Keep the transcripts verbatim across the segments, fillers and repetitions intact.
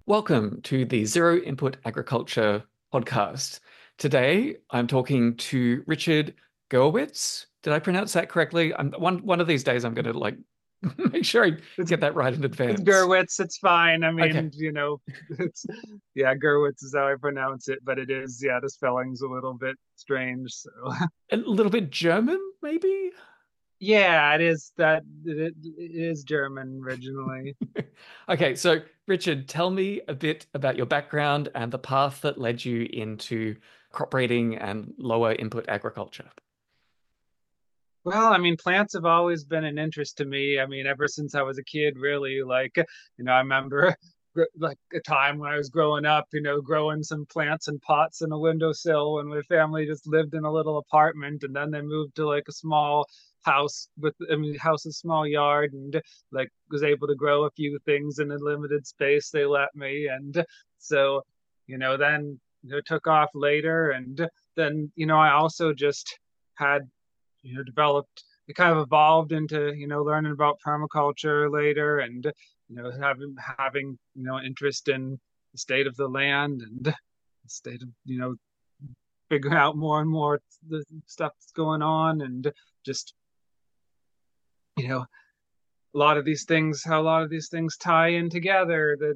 Welcome to the Zero Input Agriculture podcast. Today, I'm talking to Richard Gerowitz. Did I pronounce that correctly? I'm one one of these days I'm going to like make sure I It's get that right in it's advance. Gerwitz. It's fine. I Okay, mean, you know, it's yeah, Gerwitz is how I pronounce it, but it is yeah, the spelling's a little bit strange. So a little bit German, maybe? yeah, it is that it, it is German originally. Okay, so Richard, tell me a bit about your background and the path that led you into crop breeding and lower input agriculture. Well, I mean, plants have always been an interest to me. I mean, ever since I was a kid, really. Like, you know, I remember like a time when I was growing up, you know, growing some plants and pots in a windowsill when my family just lived in a little apartment and then they moved to like a small house with, I mean, house, a small yard and like was able to grow a few things in a limited space they let me. And so, you know, then, you know, took off later. And then, you know, I also just had you know developed it kind of evolved into you know learning about permaculture later and you know having having you know interest in the state of the land and the state of you know figuring out more and more the stuff that's going on and just you know a lot of these things how a lot of these things tie in together that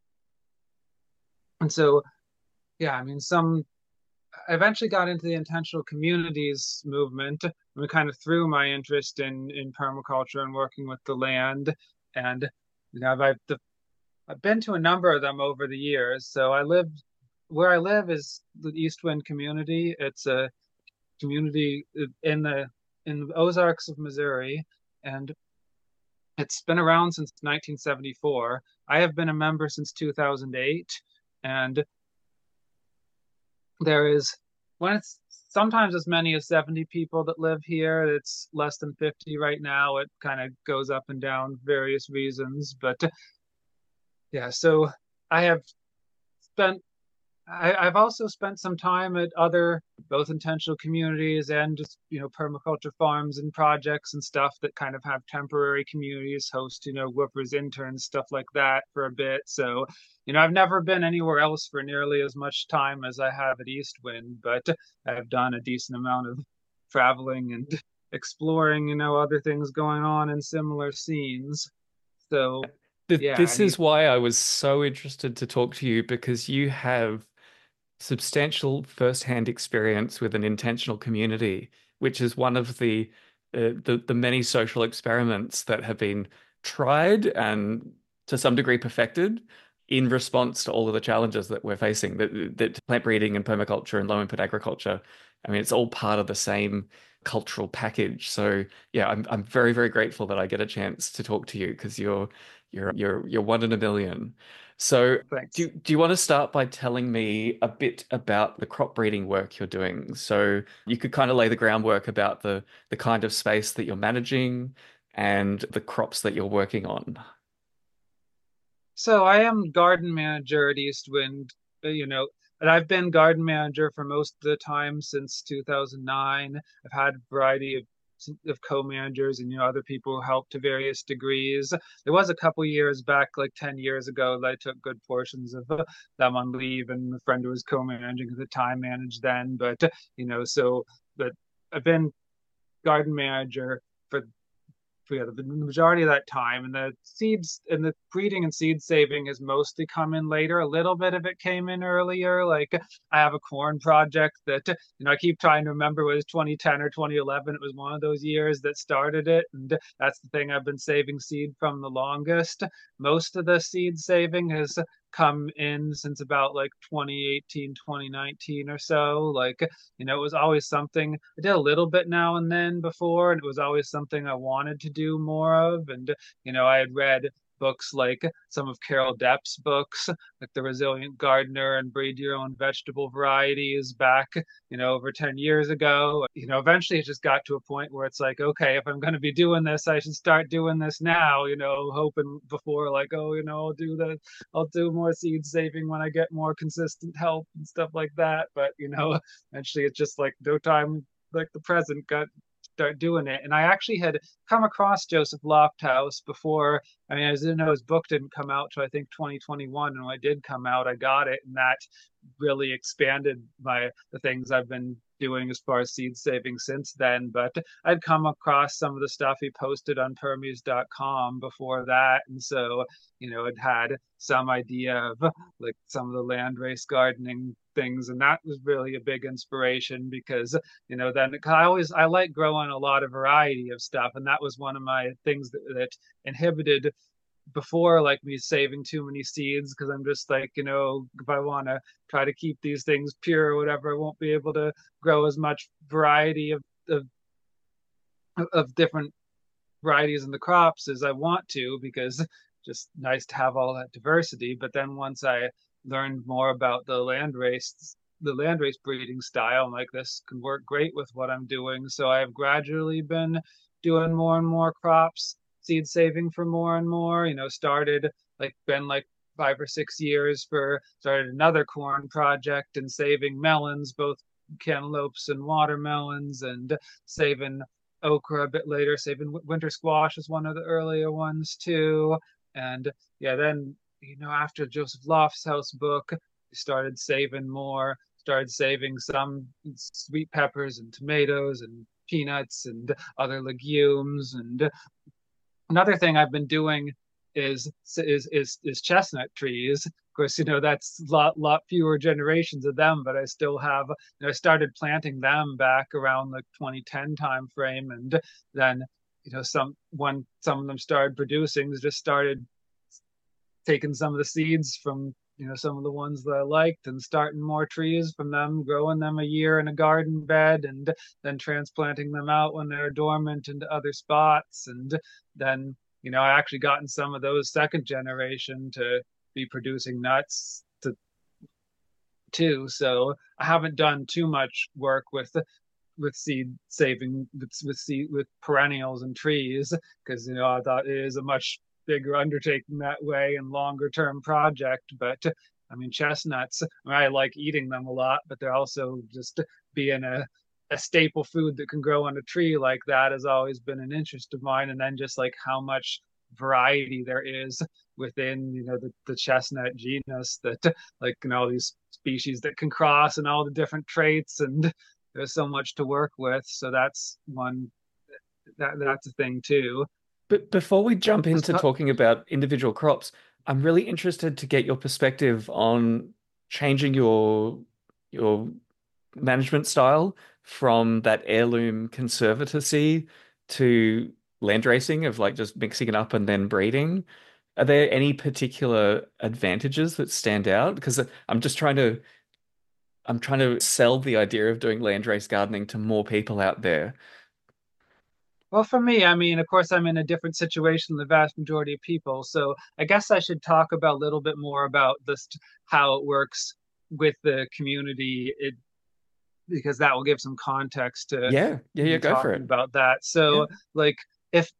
and so yeah I mean some I eventually got into the intentional communities movement and kind of through my interest in in permaculture and working with the land. And you know, I've I've, I've been to a number of them over the years. So I lived where I live is the East Wind community. It's a community in the in the Ozarks of Missouri, and it's been around since nineteen seventy-four. I have been a member since two thousand eight, and there is when it's sometimes as many as seventy people that live here. It's less than fifty right now. It kind of goes up and down various reasons, but yeah, so I have spent I, I've also spent some time at other both intentional communities and just you know permaculture farms and projects and stuff that kind of have temporary communities host you know woofers interns stuff like that for a bit. So you know I've never been anywhere else for nearly as much time as I have at Eastwind, but I've done a decent amount of traveling and exploring you know other things going on in similar scenes. So Th- yeah, I This mean is why I was so interested to talk to you because you have substantial first-hand experience with an intentional community, which is one of the uh, the the many social experiments that have been tried and to some degree perfected in response to all of the challenges that we're facing. That that plant breeding and permaculture and low input agriculture, I mean, it's all part of the same cultural package. So yeah, I'm I'm very, very grateful that I get a chance to talk to you because you're you're you're you're one in a million. So thanks. do, do you want to start by telling me a bit about the crop breeding work you're doing? So you could kind of lay the groundwork about the the kind of space that you're managing and the crops that you're working on. So I am garden manager at Eastwind, uh, you know, and I've been garden manager for most of the time since two thousand nine. I've had a variety of of co-managers and you know other people who helped to various degrees. There was a couple years back, like ten years ago, that I took good portions of uh, them on leave, and the friend who was co-managing at the time managed then. But you know, so but I've been garden manager for yeah, the majority of that time. And the seeds and the breeding and seed saving has mostly come in later. A little bit of it came in earlier. Like I have a corn project that, you know, I keep trying to remember was twenty ten or twenty eleven. It was one of those years that started it. And that's the thing I've been saving seed from the longest. Most of the seed saving has come in since about like twenty eighteen, twenty nineteen or so. Like you know, it was always something I did a little bit now and then before, and it was always something I wanted to do more of. And, you know, I had read books like some of Carol Depp's books, like The Resilient Gardener and Breed Your Own Vegetable Varieties back, you know, over ten years ago. You know, eventually it just got to a point where it's like, okay, if I'm going to be doing this, I should start doing this now, you know, hoping before like, oh, you know, I'll do the, I'll do more seed saving when I get more consistent help and stuff like that. But, you know, eventually it's just like no time like the present got start doing it. And I actually had come across Joseph Lofthouse before. I mean, I didn't know his book didn't come out till I think twenty twenty-one, and when it did come out, I got it, and that really expanded my the things I've been doing as far as seed saving since then. But I'd come across some of the stuff he posted on Permies dot com before that, and so you know, it had some idea of like some of the landrace gardening things, and that was really a big inspiration because you know then I always I like growing a lot of variety of stuff, and that was one of my things that, that inhibited before, like me saving too many seeds, because I'm just like, you know, if I want to try to keep these things pure or whatever, I won't be able to grow as much variety of of, of different varieties in the crops as I want to, because just nice to have all that diversity. But then once I learned more about the landrace the landrace breeding style, I'm like, this can work great with what I'm doing. So I've gradually been doing more and more crops, seed saving for more and more, you know, started like been like five or six years for started another corn project and saving melons, both cantaloupes and watermelons, and saving okra a bit later, saving winter squash is one of the earlier ones too. And yeah, then, you know, after Joseph Lofthouse book, we started saving more, started saving some sweet peppers and tomatoes and peanuts and other legumes. And another thing I've been doing is is is is chestnut trees. Of course, you know that's a lot lot fewer generations of them, but I still have. You know, I started planting them back around the twenty ten time frame, and then you know some when some of them started producing, just started taking some of the seeds from you know some of the ones that I liked and starting more trees from them, growing them a year in a garden bed, and then transplanting them out when they're dormant into other spots. And then you know I actually gotten some of those second generation to be producing nuts to too. So I haven't done too much work with with seed saving with with seed with perennials and trees, because you know I thought it is a much bigger undertaking that way and longer term project. But I mean, chestnuts, I, mean, I like eating them a lot, but they're also just being a, a staple food that can grow on a tree like that has always been an interest of mine. And then just like how much variety there is within, you know, the, the chestnut genus, that like, you know, these species that can cross and all the different traits, and there's so much to work with. So that's one, that that's a thing too. But before we jump into talking about individual crops, I'm really interested to get your perspective on changing your your management style from that heirloom conservancy to land racing, of like just mixing it up and then breeding. Are there any particular advantages that stand out? Because I'm just trying to I'm trying to sell the idea of doing landrace gardening to more people out there. Well, for me, I mean, of course, I'm in a different situation than the vast majority of people. So I guess I should talk about a little bit more about this, how it works with the community, it, because that will give some context to Yeah, yeah, yeah, me go for talking it. about that. Yeah. So, like, if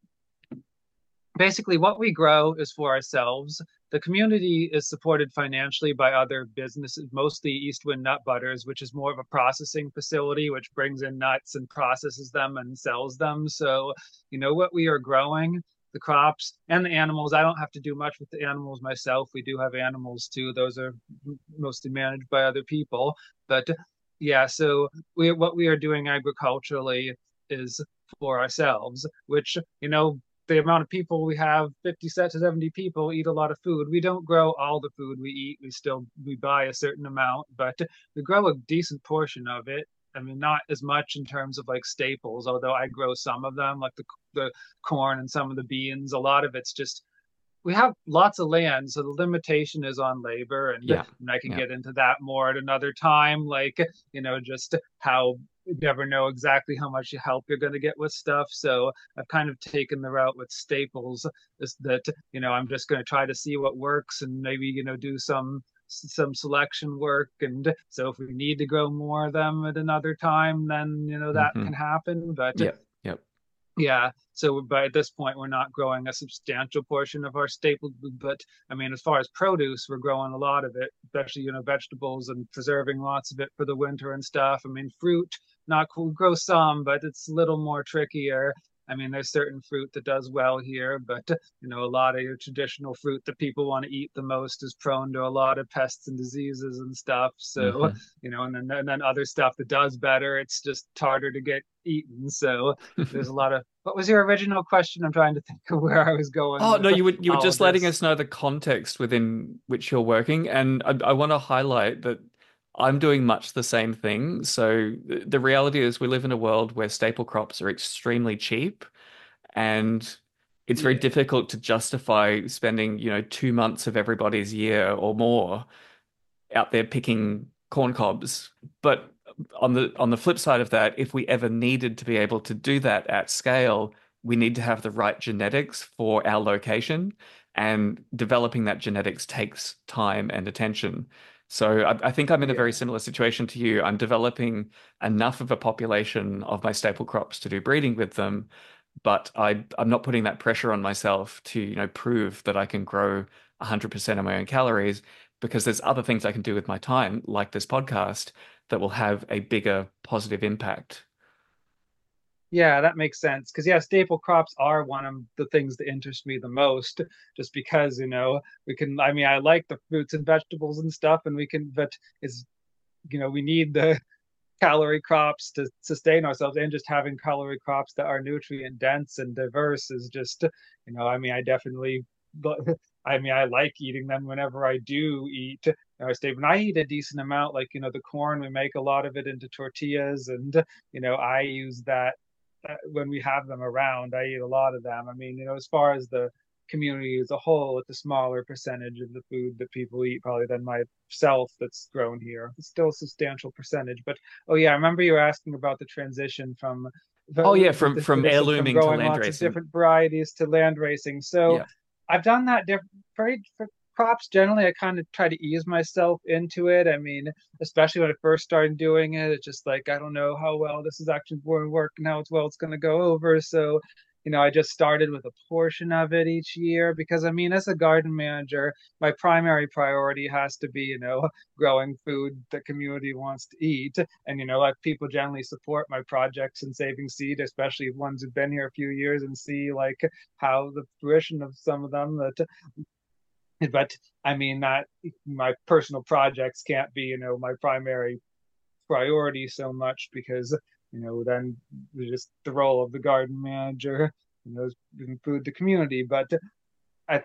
basically what we grow is for ourselves. The community is supported financially by other businesses, mostly Eastwind Nut Butters, which is more of a processing facility, which brings in nuts and processes them and sells them. So, you know, what we are growing, the crops and the animals, I don't have to do much with the animals myself. We do have animals too. Those are mostly managed by other people. But yeah, so we, what we are doing agriculturally is for ourselves, which, you know, the amount of people we have, fifty to seventy people, eat a lot of food. We don't grow all the food we eat. We still we buy a certain amount, but we grow a decent portion of it. I mean, not as much in terms of like staples, although I grow some of them, like the the corn and some of the beans. A lot of it's just we have lots of land, so the limitation is on labor, and, Yeah. and I can Yeah. get into that more at another time. Like, you know, just how you never know exactly how much help you're going to get with stuff. So I've kind of taken the route with staples, is that you know I'm just going to try to see what works, and maybe you know do some some selection work. And so if we need to grow more of them at another time, then you know that Hmm. can happen. But Yep. Yep. yeah, so by at this point, we're not growing a substantial portion of our staple, but I mean, as far as produce, we're growing a lot of it, especially, you know, vegetables and preserving lots of it for the winter and stuff. I mean, fruit, not cool, grow some, but it's a little more trickier. I mean, there's certain fruit that does well here, but you know, a lot of your traditional fruit that people want to eat the most is prone to a lot of pests and diseases and stuff. So, Hmm. you know, and then and then other stuff that does better, it's just harder to get eaten. So there's a lot of. What was your original question? I'm trying to think of where I was going Oh with no, you were you were all of just letting this. us know the context within which you're working, and I, I want to highlight that I'm doing much the same thing. So the, the reality is, we live in a world where staple crops are extremely cheap, and it's very Yeah. difficult to justify spending, you know, two months of everybody's year or more out there picking corn cobs. But on the on the flip side of that, if we ever needed to be able to do that at scale, we need to have the right genetics for our location, and developing that genetics takes time and attention. So I, I think I'm in a very Yeah. similar situation to you. I'm developing enough of a population of my staple crops to do breeding with them, but I I'm not putting that pressure on myself to, you know, prove that I can grow one hundred percent of my own calories, because there's other things I can do with my time, like this podcast, that will have a bigger positive impact. Yeah, that makes sense. Because yeah, staple crops are one of the things that interest me the most, just because, you know, we can, I mean, I like the fruits and vegetables and stuff, and we can, but it's, you know, we need the calorie crops to sustain ourselves, and just having calorie crops that are nutrient dense and diverse is just, you know, I mean, I definitely, I mean, I like eating them whenever I do eat our staple. And I eat a decent amount, like, you know, the corn, we make a lot of it into tortillas, and, you know, I use that uh, when we have them around. I eat a lot of them. I mean, you know, as far as the community as a whole, it's a smaller percentage of the food that people eat probably than myself that's grown here. It's still a substantial percentage. But oh yeah, I remember you were asking about the transition from Oh the, yeah, the, from the from tradition from heirlooming to growing land lots of racing. different varieties to land racing. So Yeah. I've done that different for, for crops generally. I kind of try to ease myself into it. I mean, especially when I first started doing it, it's just like I don't know how well this is actually going to work and how it's well it's going to go over. So, you know, I just started with a portion of it each year because I mean, as a garden manager, my primary priority has to be, you know, growing food the community wants to eat. And, you know, like people generally support my projects and saving seed, especially ones who've been here a few years and see like how the fruition of some of them that but I mean that my personal projects can't be, you know, my primary priority so much because, you know, then just the role of the garden manager, you know, is food the community. But I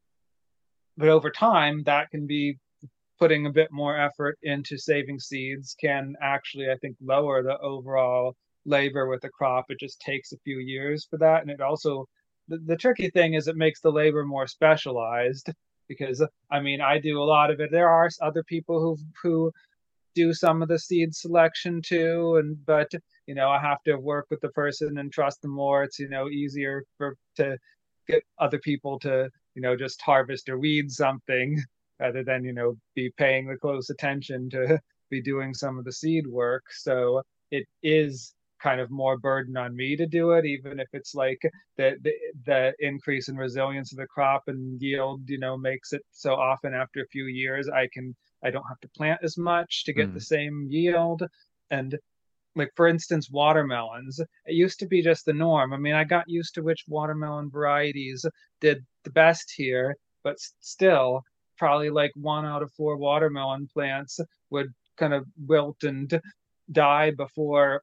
but over time that can be putting a bit more effort into saving seeds can actually, I think, lower the overall labor with the crop. It just takes a few years for that. And it also, the, the tricky thing is it makes the labor more specialized because, I mean, I do a lot of it. There are other people who, who do some of the seed selection too. And, but, you know, I have to work with the person and trust them more. It's, you know, easier for, to get other people to, you know, just harvest or weed something rather than, you know, be paying the close attention to be doing some of the seed work. So it is kind of more burden on me to do it, even if it's like the, the the increase in resilience of the crop and yield, you know, makes it so often after a few years I can I don't have to plant as much to get the Mm. same yield. And like for instance, watermelons. It used to be just the norm. I mean, I got used to which watermelon varieties did the best here, but still, probably like one out of four watermelon plants would kind of wilt and die before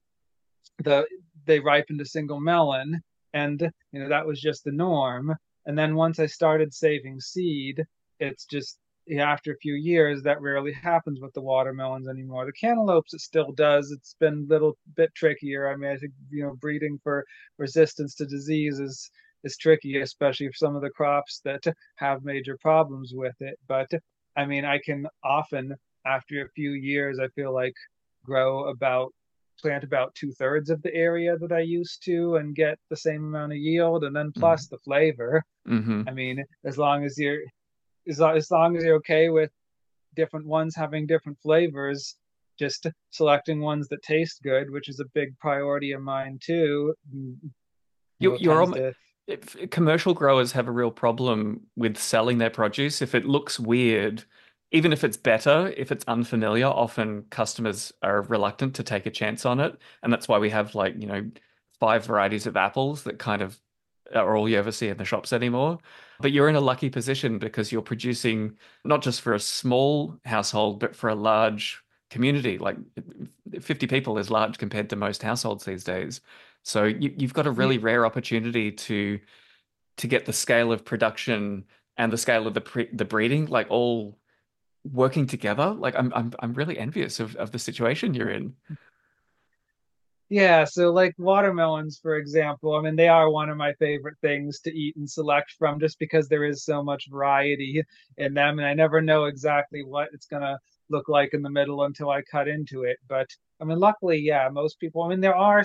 the they ripened a single melon. And you know, that was just the norm. And then once I started saving seed, it's just yeah, after a few years, that rarely happens with the watermelons anymore. The cantaloupes, it still does. It's been a little bit trickier. I mean, I think, you know, breeding for resistance to disease is is tricky, especially for some of the crops that have major problems with it. But I mean, I can often, after a few years, I feel like grow about plant about two thirds of the area that I used to and get the same amount of yield, and then Mm. plus the flavor. Hmm. I mean, as long as you're as, as long as you're okay with different ones having different flavors, just selecting ones that taste good, which is a big priority of mine too. You You, know, you're tends almost, to if commercial growers have a real problem with selling their produce. If it looks weird, even if it's better, if it's unfamiliar, often customers are reluctant to take a chance on it. And that's why we have like, you know, five varieties of apples that kind of are all you ever see in the shops anymore. But you're in a lucky position because you're producing not just for a small household, but for a large community. Like fifty people is large compared to most households these days. So you, you've got a really rare opportunity to to get the scale of production and the scale of the pre the breeding like all working together. Like I'm I'm I'm really envious of of the situation you're in. Yeah, so like watermelons, for example, I mean, they are one of my favorite things to eat and select from just because there is so much variety in them. And I never know exactly what it's gonna look like in the middle until I cut into it. But I mean, luckily, yeah, most people, I mean, there are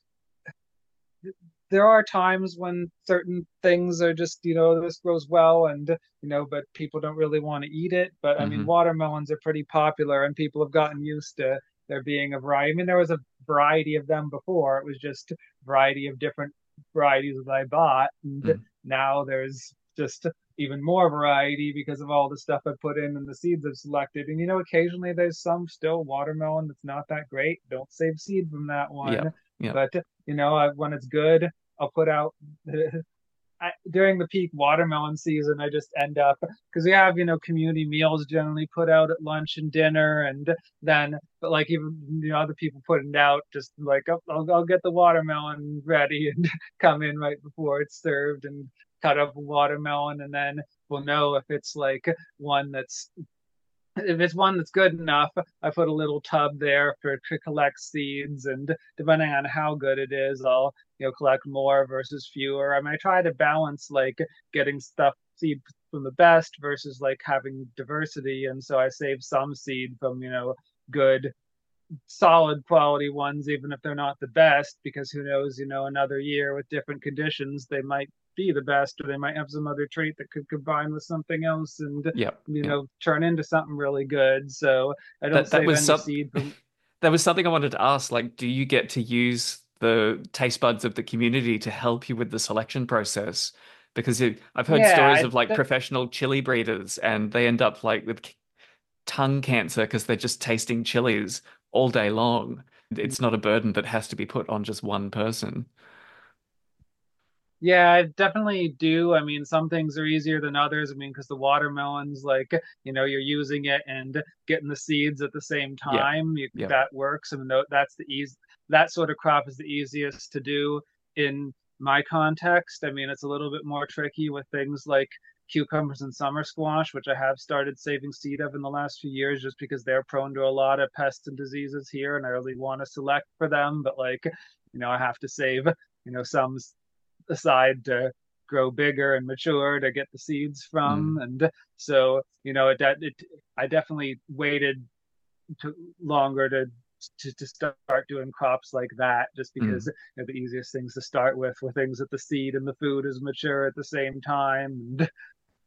there are times when certain things are just, you know, this grows well and, you know, but people don't really want to eat it. But I mean, Hmm. watermelons are pretty popular and people have gotten used to there being a variety. I mean, there was a variety of them before. It was just a variety of different varieties that I bought. And Mm. now there's just even more variety because of all the stuff I put in and the seeds I've selected. And, you know, occasionally there's some still watermelon that's not that great. Don't save seed from that Yeah. one. Yeah. But you know, I, when it's good, I'll put out I, during the peak watermelon season. I just end up because we have, you know, community meals generally put out at lunch and dinner, and then, but like even you know other people putting it out, just like oh, I'll I'll get the watermelon ready and come in right before it's served and cut up a watermelon, and then we'll know if it's like one that's if it's one that's good enough, I put a little tub there for to collect seeds, and depending on how good it is, I'll you know collect more versus fewer. I mean, I try to balance like getting stuff seed from the best versus like having diversity, and so I save some seed from you know good solid quality ones, even if they're not the best, because who knows, you know, another year with different conditions, they might be the best, or they might have some other trait that could combine with something else and, Yeah. you Yeah. know, turn into something really good. So I don't That that save was any some seed from, that was something I wanted to ask. Like, do you get to use the taste buds of the community to help you with the selection process? Because it, I've heard stories yeah, of like that, professional chili breeders and they end up like with tongue cancer because they're just tasting chilies all day long. It's not a burden that has to be put on just one person. yeah, I definitely do. I mean, some things are easier than others. I mean, because the watermelons, like, you know, you're using it and getting the seeds at the same Yeah. time. You, Yeah. that works. I mean, that's the easy, that sort of crop is the easiest to do in my context. I mean, it's a little bit more tricky with things like cucumbers and summer squash, which I have started saving seed of in the last few years just because they're prone to a lot of pests and diseases here, and I really want to select for them. But like, you know, I have to save, you know, some aside to grow bigger and mature to get the seeds from. Mm. And so, you know, it, it I definitely waited to, longer to, to to start doing crops like that, just because Mm. you know, the easiest things to start with were things that the seed and the food is mature at the same time. And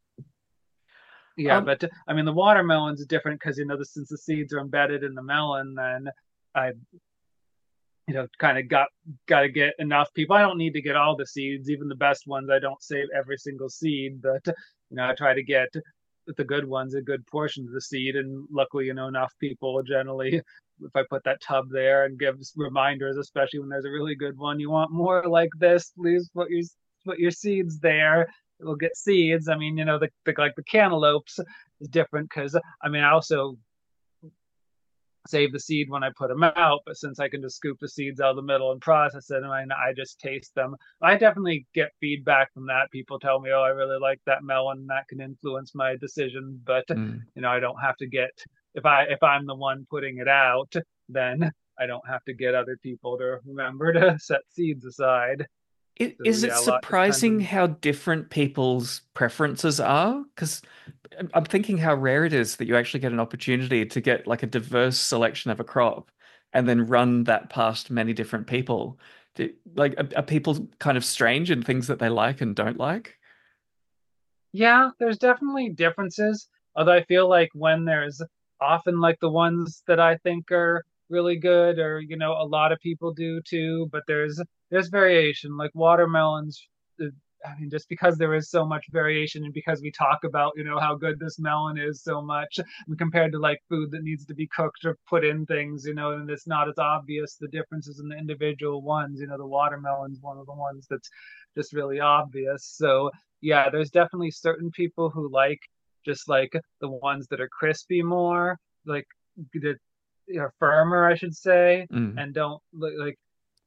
yeah, Um, but I mean, the watermelon's different because you know, the, since the seeds are embedded in the melon, then I you know, kind of got got to get enough people. I don't need to get all the seeds, even the best ones. I don't save every single seed, but you know, I try to get the good ones a good portion of the seed. And luckily, you know, enough people generally. If I put that tub there and give reminders, especially when there's a really good one, you want more like this, please put your put your seeds there. We'll get seeds. I mean, you know, the, the like the cantaloupes is different because I mean, I also save the seed when I put them out, but since I can just scoop the seeds out of the middle and process it, and I, I just taste them. I definitely get feedback from that. People tell me, "Oh, I really like that melon," and that can influence my decision. But mm. you know, I don't have to get if I if I'm the one putting it out, then I don't have to get other people to remember to set seeds aside. I- So Is it yeah, a lot depends surprising on. how different people's preferences are? Because I'm I'm thinking how rare it is that you actually get an opportunity to get like a diverse selection of a crop and then run that past many different people. Do, like, are, are people kind of strange in things that they like and don't like? Yeah, there's definitely differences. Although I feel like when there's often like the ones that I think are really good, or you know, a lot of people do too, but there's there's variation. Like watermelons, I mean, just because there is so much variation and because we talk about, you know, how good this melon is so much and compared to like food that needs to be cooked or put in things, you know, and it's not as obvious the differences in the individual ones. You know, the watermelon's one of the ones that's just really obvious. So yeah, there's definitely certain people who like just like the ones that are crispy more, like the you know, firmer, I should say, Mm. and don't like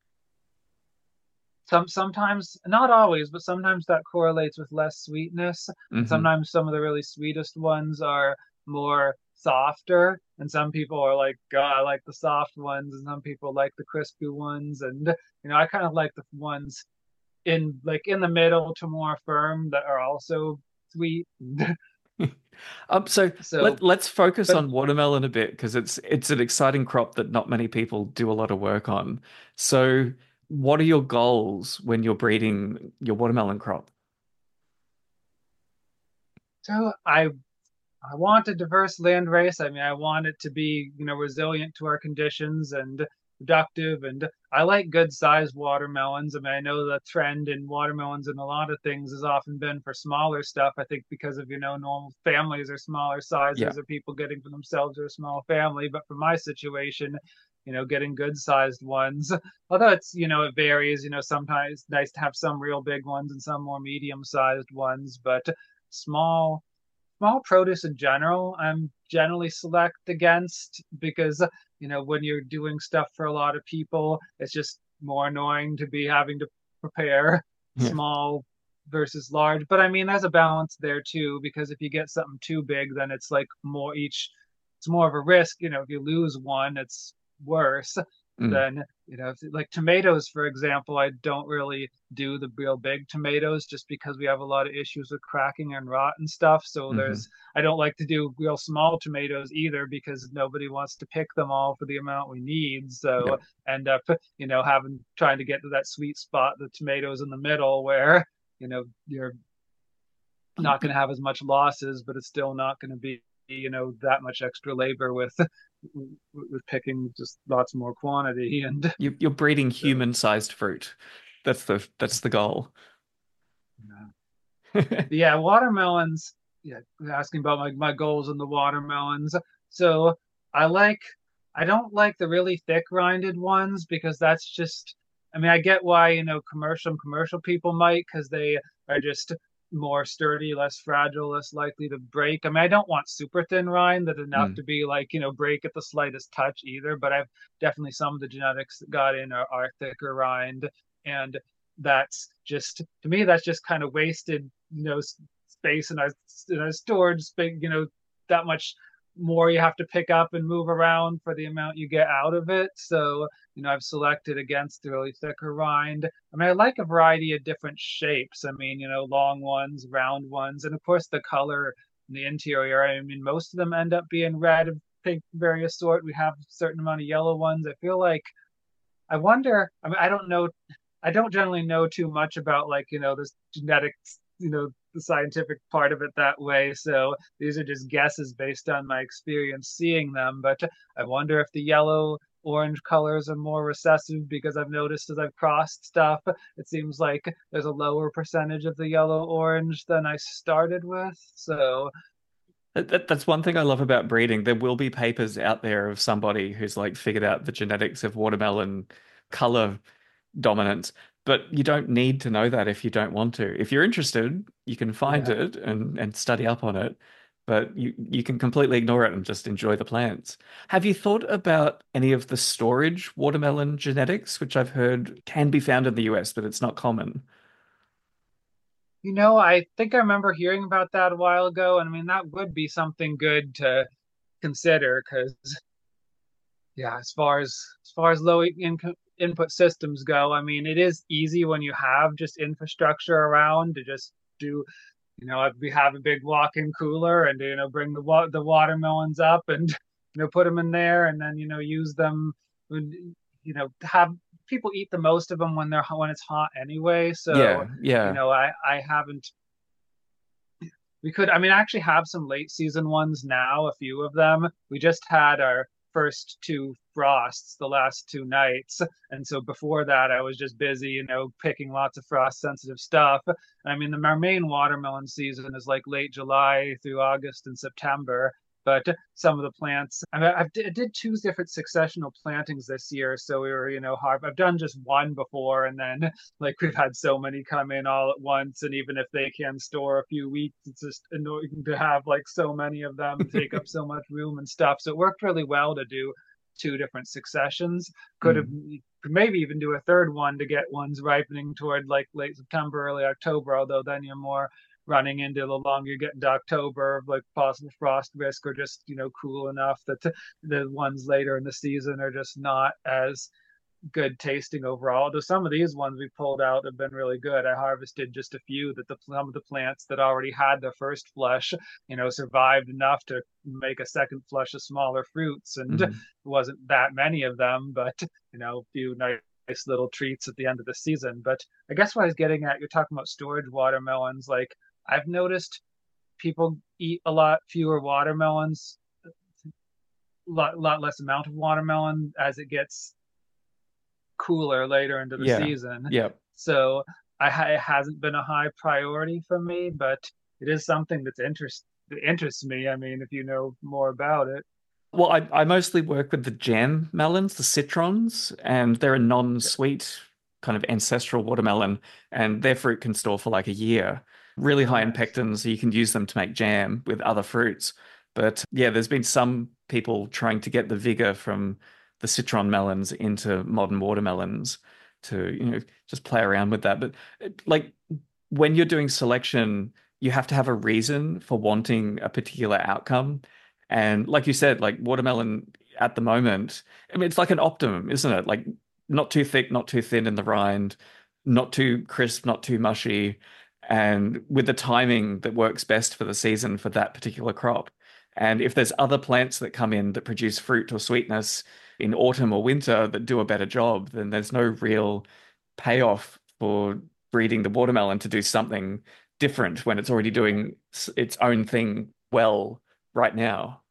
some sometimes not always, but sometimes that correlates with less sweetness. And Hmm. sometimes some of the really sweetest ones are more softer. And some people are like, God, I like the soft ones, and some people like the crispy ones. And you know, I kind of like the ones in like in the middle to more firm that are also sweet. Um, so So, let let's focus but on watermelon a bit because it's it's an exciting crop that not many people do a lot of work on. So, what are your goals when you're breeding your watermelon crop? so I I want a diverse land race. I mean, I want it to be, you know, resilient to our conditions and productive. And I like good sized watermelons. I mean, I know the trend in watermelons and a lot of things has often been for smaller stuff. I think because of, you know, normal families or smaller Yeah. sizes or people getting for themselves or a small family. But for my situation, you know, getting good sized ones, although it's, you know, it varies, you know, sometimes it's nice to have some real big ones and some more medium sized ones, but small small produce in general, I'm generally select against because, you know, when you're doing stuff for a lot of people, it's just more annoying to be having to prepare Yeah. small versus large. But I mean, there's a balance there too, because if you get something too big, then it's like more each, it's more of a risk. You know, if you lose one, it's worse Mm. than, you know, if, like tomatoes, for example, I don't really do the real big tomatoes just because we have a lot of issues with cracking and rot and stuff. So Hmm. there's, I don't like to do real small tomatoes either because nobody wants to pick them all for the amount we need. Yeah. So end up, you know, having trying to get to that sweet spot, the tomatoes in the middle where, you know, you're You, not going to have as much losses, but it's still not going to be, you know, that much extra labor with with picking just lots more quantity and you you're breeding so human-sized fruit. That's the that's the goal. yeah. Yeah, watermelons. Yeah, asking about my, my goals in the watermelons. So I like, I don't like the really thick rinded ones because that's just, I mean, I get why, you know, commercial commercial people might because they are just more sturdy, less fragile, less likely to break. I mean, I don't want super thin rind that enough Mm. to be like, you know, break at the slightest touch either, but I've definitely some of the genetics that got in are, are thicker rind. And that's just to me that's just kind of wasted you know space in our in our storage space you know that much more you have to pick up and move around for the amount you get out of it so you know I've selected against the really thicker rind. I mean I like a variety of different shapes. I mean you know long ones, round ones, and of course the color in the interior. I mean most of them end up being red, pink, various sort. We have a certain amount of yellow ones. I feel like I wonder. I mean, I don't know. I don't generally know too much about like you know this genetics, you know, the scientific part of it that way. So these are just guesses based on my experience seeing them. But I wonder if the yellow orange colors are more recessive because I've noticed as I've crossed stuff, it seems like there's a lower percentage of the yellow orange than I started with. So That, that- that's one thing I love about breeding. There will be papers out there of somebody who's like figured out the genetics of watermelon color dominance, but you don't need to know that if you don't want to. If you're interested, you can find yeah. it and and study up on it, but you you can completely ignore it and just enjoy the plants. Have you thought about any of the storage watermelon genetics, which I've heard can be found in the U S, but it's not common? You know, I think I remember hearing about that a while ago, and I mean that would be something good to consider because yeah, as far as as far as low in, input systems go, I mean, it is easy when you have just infrastructure around to just do, you know, we have a big walk-in cooler and you know bring the wa the watermelons up and you know put them in there and then you know use them, you know, have people eat the most of them when they're when it's hot anyway. So, Yeah, you yeah. know, I I haven't we could, I mean, I actually have some late season ones now, a few of them. We just had our first two frosts, the last two nights. And so before that, I was just busy, you know, picking lots of frost sensitive stuff. I mean, the, our main watermelon season is like late July through August and September. But some of the plants, I, mean, I did two different successional plantings this year. So we were, you know, hard. I've done just one before, and then like we've had so many come in all at once. And even if they can store a few weeks, it's just annoying to have like so many of them take up so much room and stuff. So it worked really well to do two different successions. Could have Mm. could maybe even do a third one to get ones ripening toward like late September, early October, although then you're more running into the longer you get into October, like possible frost risk, or just, you know, cool enough that the, the ones later in the season are just not as good tasting overall. Although some of these ones we pulled out have been really good. I harvested just a few that the some of the plants that already had their first flush, you know, survived enough to make a second flush of smaller fruits, and it Mm. wasn't that many of them, but you know, a few nice nice little treats at the end of the season. But I guess what I was getting at, you're talking about storage watermelons. Like I've noticed people eat a lot fewer watermelons, a lot, lot less amount of watermelon as it gets cooler later into the Yeah. season. Yeah. So I, it hasn't been a high priority for me, but it is something that's interest that interests me. I mean, if you know more about it. Well, I, I mostly work with the jam melons, the citrons, and they're a non-sweet kind of ancestral watermelon, and their fruit can store for like a year. Really Oh, high in nice. pectin, so you can use them to make jam with other fruits. But yeah, there's been some people trying to get the vigor from the citron melons into modern watermelons to, you know, just play around with that. But like when you're doing selection, you have to have a reason for wanting a particular outcome. And like you said, like watermelon at the moment, I mean, it's like an optimum, isn't it? Like not too thick, not too thin in the rind, not too crisp, not too mushy, and with the timing that works best for the season for that particular crop. And if there's other plants that come in that produce fruit or sweetness in autumn or winter that do a better job, then there's no real payoff for breeding the watermelon to do something different when it's already Yeah. doing its own thing well right now.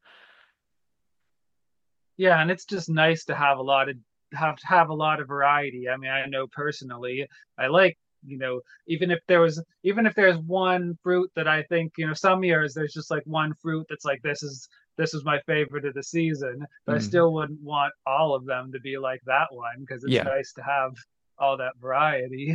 Yeah, and it's just nice to have a lot of have to have a lot of variety. I mean, I know personally, I like, you know, even if there was even if there's one fruit that I think, you know, some years there's just like one fruit that's like this is this is my favorite of the season, but I Mm. still wouldn't want all of them to be like that one because it's Yeah. nice to have all that variety.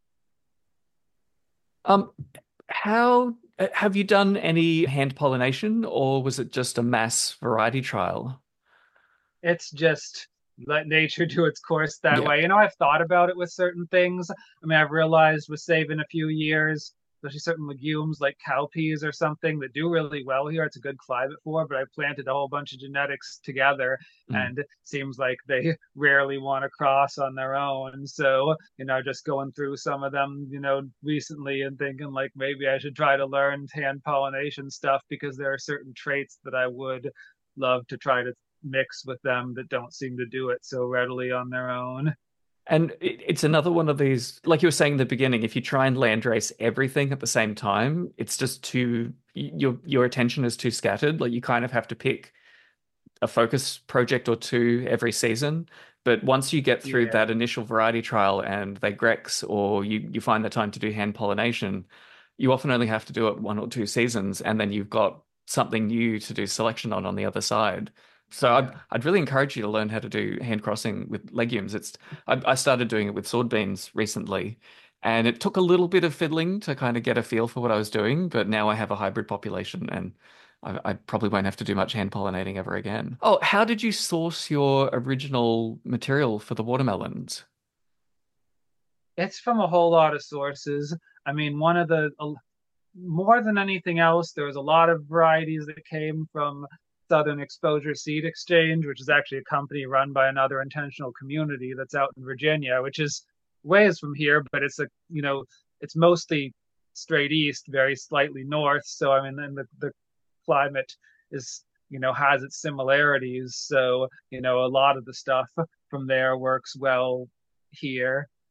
Um, how uh, have you done any hand pollination, or was it just a mass variety trial? It's just let nature do its course that Yeah. way. You know, I've thought about it with certain things. I mean, I've realized with saving a few years, especially certain legumes like cowpeas or something that do really well here, it's a good climate for, but I planted a whole bunch of genetics together Mm. and it seems like they rarely want to cross on their own. So, you know, just going through some of them, you know, recently and thinking like maybe I should try to learn hand pollination stuff because there are certain traits that I would love to try to mix with them that don't seem to do it so readily on their own. And it, it's another one of these, like you were saying in the beginning, if you try and landrace everything at the same time, it's just too, your your attention is too scattered. Like you kind of have to pick a focus project or two every season. But once you get through that Yeah. initial variety trial and they Grex, or you, you find the time to do hand pollination, you often only have to do it one or two seasons, and then you've got something new to do selection on on the other side. So I'd Yeah. I'd really encourage you to learn how to do hand crossing with legumes. It's I, I started doing it with sword beans recently, and it took a little bit of fiddling to kind of get a feel for what I was doing, but now I have a hybrid population and I, I probably won't have to do much hand pollinating ever again. Oh, how did you source your original material for the watermelons? It's from a whole lot of sources. I mean, one of the, uh, more than anything else, there was a lot of varieties that came from Southern Exposure Seed Exchange, which is actually a company run by another intentional community that's out in Virginia, which is ways from here, but it's a, you know, it's mostly straight east, very slightly north. So, I mean, and the, the climate is, you know, has its similarities. So, you know, a lot of the stuff from there works well here.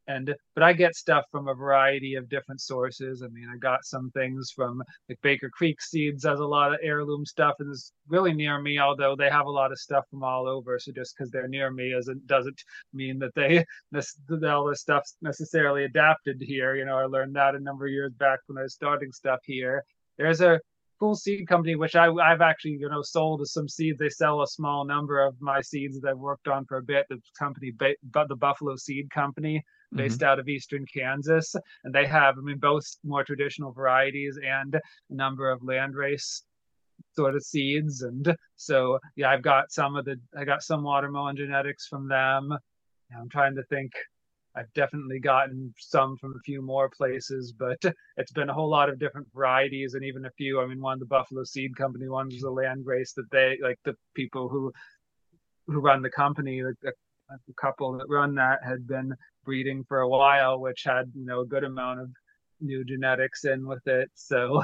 And but I get stuff from a variety of different sources. I mean, I got some things from like Baker Creek Seeds has a lot of heirloom stuff and is really near me, although they have a lot of stuff from all over. So just because they're near me isn't doesn't mean that they that all this stuff's necessarily adapted here. You know, I learned that a number of years back when I was starting stuff here. There's a cool seed company, which I, I've actually, you know, sold some seeds. They sell a small number of my seeds that I've worked on for a bit. The company, the Buffalo Seed Company, based Hmm. out of eastern Kansas, and they have, I mean, both more traditional varieties and a number of landrace sort of seeds. And so, yeah, I've got some of the, I got some watermelon genetics from them. I'm trying to think. I've definitely gotten some from a few more places, but it's been a whole lot of different varieties and even a few. I mean, one of the Buffalo Seed Company ones is a land grace that they like the people who who run the company, like the, the couple that run that had been breeding for a while, which had, you know, a good amount of new genetics in with it. So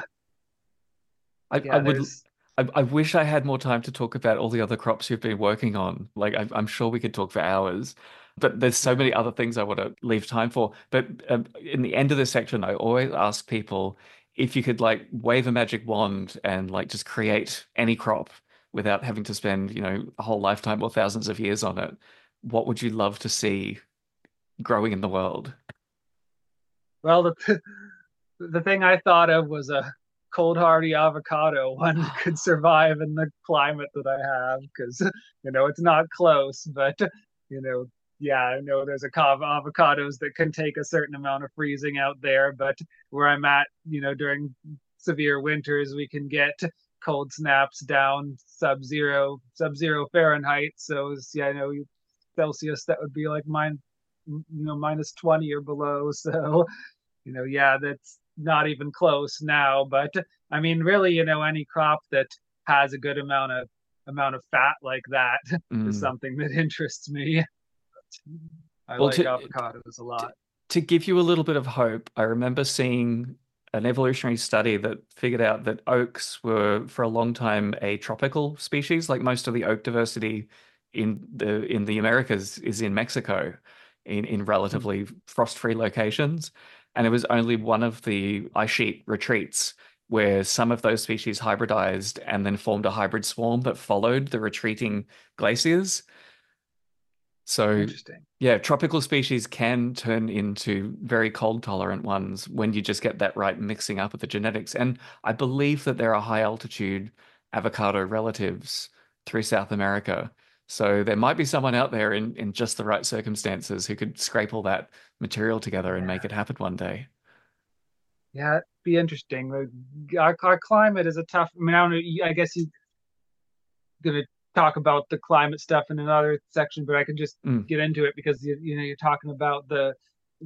I, I yeah, would, there's I, I wish I had more time to talk about all the other crops you've been working on. Like, I, I'm sure we could talk for hours, but there's so yeah. many other things I want to leave time for. But um, in the end of this section, I always ask people if you could like wave a magic wand and like just create any crop without having to spend, you know, a whole lifetime or thousands of years on it. What would you love to see growing in the world? Well, the the thing I thought of was a cold hardy avocado, one that could survive in the climate that I have, because you know it's not close, but you know, yeah, I know there's a of avocados that can take a certain amount of freezing out there, but where I'm at, you know, during severe winters, we can get cold snaps down sub-zero, sub-zero Fahrenheit. So yeah, I know Celsius that would be like mine, you know, minus twenty or below. So you know, yeah, that's not even close now. But I mean, really, you know, any crop that has a good amount of amount of fat like that is Mm. something that interests me. I Well, like to avocados a to, lot. to give you a little bit of hope, I remember seeing an evolutionary study that figured out that oaks were for a long time a tropical species. Like most of the oak diversity in the in the Americas is in Mexico, in in Hmm. relatively frost-free locations, and it was only one of the ice sheet retreats where some of those species hybridized and then formed a hybrid swarm that followed the retreating glaciers. So, Interesting. yeah, tropical species can turn into very cold tolerant ones when you just get that right mixing up of the genetics. And I believe that there are high altitude avocado relatives through South America. So there might be someone out there in, in just the right circumstances who could scrape all that material together and make Yeah, it happen one day. yeah, it'd be interesting. Our, our climate is a tough. I mean, I don't know. I guess you're gonna talk about the climate stuff in another section, but I can just Mm, get into it because you, you know you're talking about the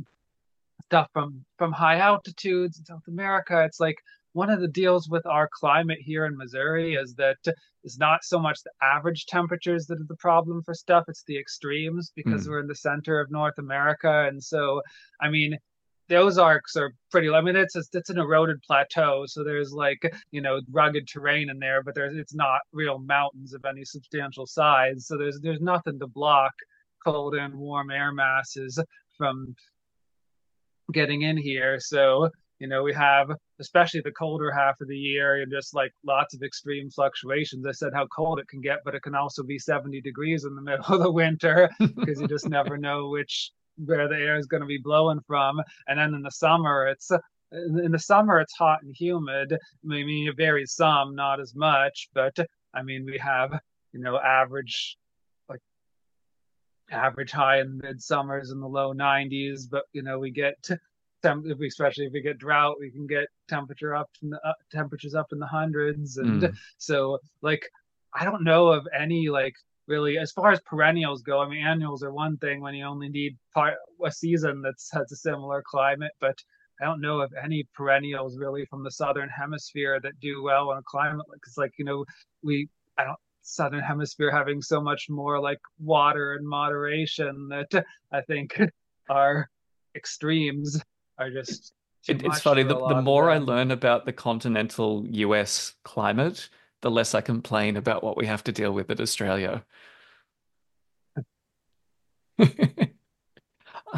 stuff from from high altitudes in South America. It's like one of the deals with our climate here in Missouri is that it's not so much the average temperatures that are the problem for stuff, it's the extremes because mm, we're in the center of North America. And so, I mean, the Ozarks are pretty. I mean, it's a, it's an eroded plateau, so there's like you know rugged terrain in there, but there's it's not real mountains of any substantial size. So there's there's nothing to block cold and warm air masses from getting in here. So, you know, we have, especially the colder half of the year, and just like lots of extreme fluctuations. I said how cold it can get, but it can also be seventy degrees in the middle of the winter because you just never know which where the air is going to be blowing from. And then in the summer, it's in the summer it's hot and humid. I mean, it varies some, not as much, but I mean, we have you know average like average high in mid summers in the low nineties, but you know we get temp- if we, especially if we get drought, we can get temperature up in the uh, temperatures up in the hundreds. And mm. so like I don't know of any like really as far as perennials go. I mean, annuals are one thing when you only need part a season that's has a similar climate, but I don't know of any perennials really from the southern hemisphere that do well in a climate like it's like you know we I don't southern hemisphere having so much more like water and moderation that I think our extremes are just too It, it's much funny, for the, a the lot of more I them. learn about the continental U S climate, the less I complain about what we have to deal with in Australia. Um,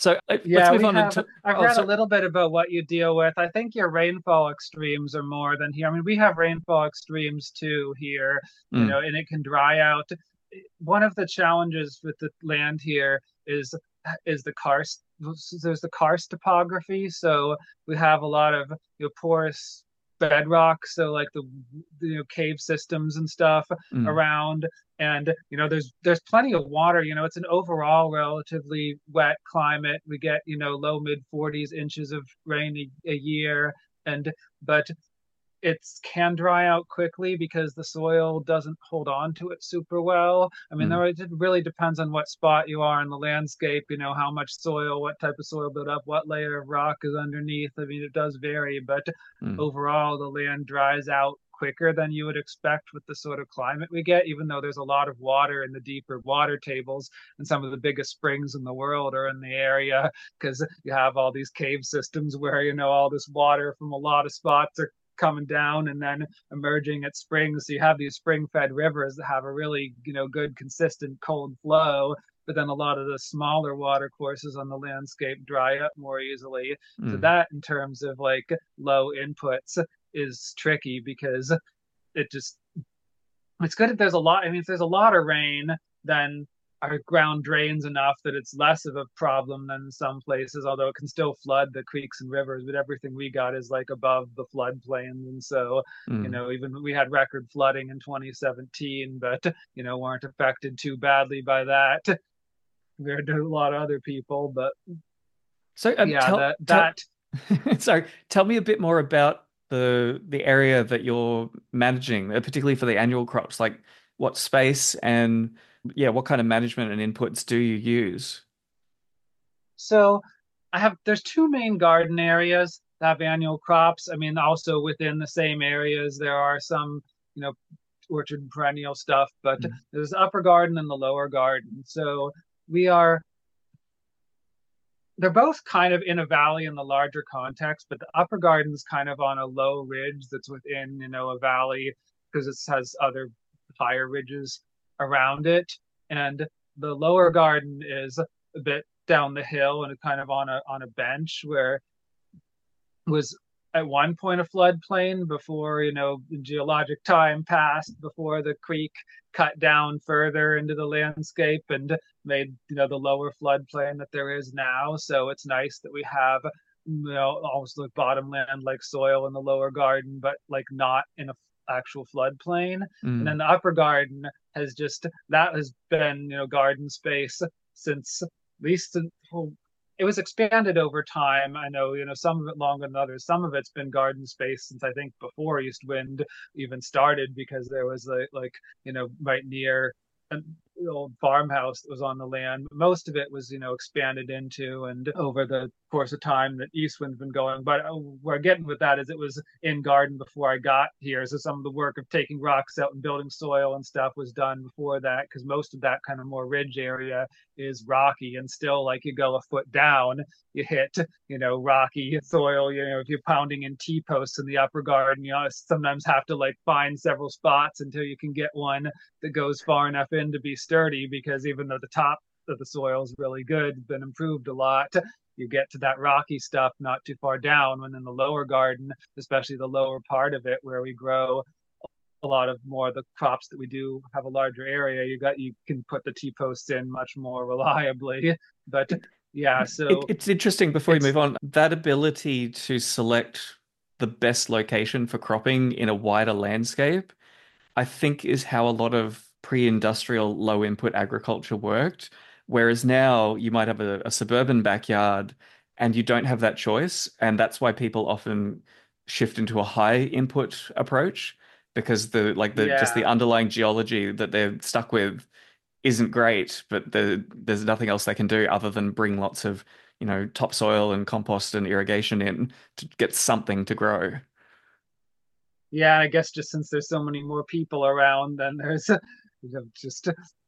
So uh, let's Yeah, move we on have. into. I've Oh, read a sorry. little bit about what you deal with. I think your rainfall extremes are more than here. I mean, we have rainfall extremes too here, you know, Mm, and it can dry out. One of the challenges with the land here is is the karst. There's the karst topography, so we have a lot of you know porous bedrock, so like the, the you know cave systems and stuff mm, around, and you know there's there's plenty of water. You know it's an overall relatively wet climate. We get you know low mid forties inches of rain a, a year, and but it can dry out quickly because the soil doesn't hold on to it super well. I mean, mm, there, it really depends on what spot you are in the landscape, you know, how much soil, what type of soil buildup, what layer of rock is underneath. I mean, it does vary, but mm, overall, the land dries out quicker than you would expect with the sort of climate we get, even though there's a lot of water in the deeper water tables, and some of the biggest springs in the world are in the area because you have all these cave systems where, you know, all this water from a lot of spots are coming down and then emerging at springs. So you have these spring-fed rivers that have a really, you know, good, consistent cold flow. But then a lot of the smaller water courses on the landscape dry up more easily. So mm. that, in terms of like low inputs, is tricky because it just it's good if there's a lot. I mean, if there's a lot of rain, then our ground drains enough that it's less of a problem than some places, although it can still flood the creeks and rivers. But everything we got is like above the floodplain. And so, you Mm. know, even we had record flooding in twenty seventeen, but, you know, weren't affected too badly by that compared to a lot of other people. But So um, yeah, tell that, tell that sorry, tell me a bit more about the the area that you're managing, uh, particularly for the annual crops. Like what space and yeah, what kind of management and inputs do you use? So I have there's two main garden areas that have annual crops. I mean, also within the same areas there are some, you know, orchard and perennial stuff, but Mm, there's the upper garden and the lower garden. So we are they're both kind of in a valley in the larger context, but the upper garden's kind of on a low ridge that's within, you know, a valley because it has other higher ridges around it. And the lower garden is a bit down the hill and kind of on a on a bench where was at one point a floodplain before you know geologic time passed before the creek cut down further into the landscape and made you know the lower floodplain that there is now. So it's nice that we have you know almost like bottomland like soil in the lower garden, but like not in a actual floodplain. And then mm, the upper garden has just that has been you know garden space since at least well, it was expanded over time. I know, you know, some of it longer than others. Some of it's been garden space since I think before East Wind even started because there was like, like you know, right near an old farmhouse that was on the land. Most of it was, you know, expanded into and over the course of time that Eastwind's been going. But uh, where I'm getting with that is it was in garden before I got here. So some of the work of taking rocks out and building soil and stuff was done before that because most of that kind of more ridge area is rocky and still like you go a foot down you hit you know rocky soil. You know if you're pounding in t-posts in the upper garden, you know sometimes have to like find several spots until you can get one that goes far enough in to be sturdy because even though the top of the soil is really good, been improved a lot, you get to that rocky stuff not too far down when in the lower garden, especially the lower part of it where we grow a lot of more of the crops that we do have a larger area, you got you can put the T posts in much more reliably. But It, yeah, it, so it's interesting before you it's move on, that ability to select the best location for cropping in a wider landscape, I think is how a lot of pre-industrial low input agriculture worked. Whereas now you might have a, a suburban backyard and you don't have that choice. And that's why people often shift into a high input approach because the like the just the yeah, underlying geology that they're stuck with isn't great, but the, there's nothing else they can do other than bring lots of, you know, topsoil and compost and irrigation in to get something to grow. yeah, I guess just since there's so many more people around, then there's you know, just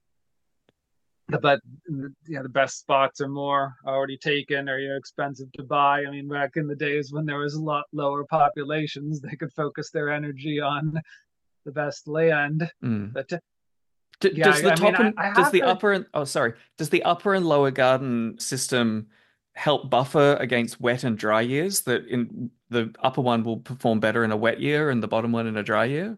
the but yeah, the best spots are more already taken or you know expensive to buy. I mean, back in the days when there was a lot lower populations, they could focus their energy on the best land. Mm. But D yeah, does the I mean, top I, and I does have the heard upper and oh sorry, does the upper and lower garden system help buffer against wet and dry years, that in the upper one will perform better in a wet year and the bottom one in a dry year?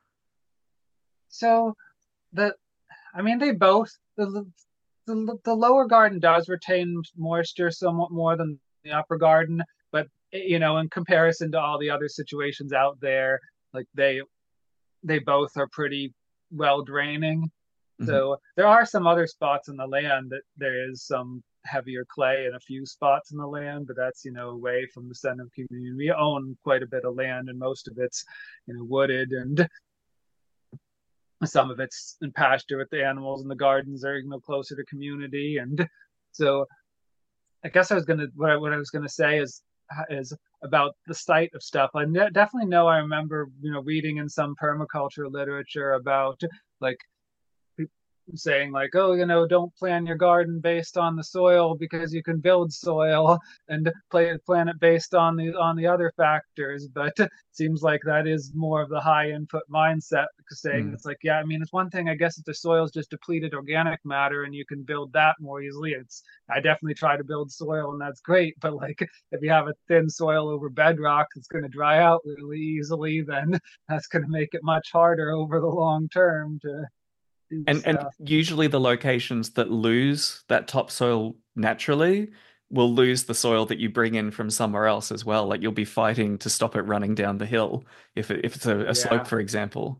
So the I mean, they both the, the the lower garden does retain moisture somewhat more than the upper garden, but you know, in comparison to all the other situations out there, like they they both are pretty well draining. Hmm. So there are some other spots in the land that there is some heavier clay in a few spots in the land, but that's, you know, away from the center of community. We own quite a bit of land and most of it's, you know, wooded, and some of it's in pasture with the animals, and the gardens are, you know, closer to community. And so I guess I was gonna what I, what I was gonna say is is about the site of stuff. I ne- definitely know I remember, you know, reading in some permaculture literature about like saying like, oh, you know, don't plan your garden based on the soil because you can build soil, and play plan it based on the on the other factors. But it seems like that is more of the high input mindset, because saying Mm. it's like, yeah, I mean, it's one thing, I guess, if the soil is just depleted organic matter and you can build that more easily. It's I definitely try to build soil and that's great, but like if you have a thin soil over bedrock that's going to dry out really easily, then that's going to make it much harder over the long term to do And and stuff. usually the locations that lose that topsoil naturally will lose the soil that you bring in from somewhere else as well. Like you'll be fighting to stop it running down the hill if it, if it's a, a slope, Yeah. for example.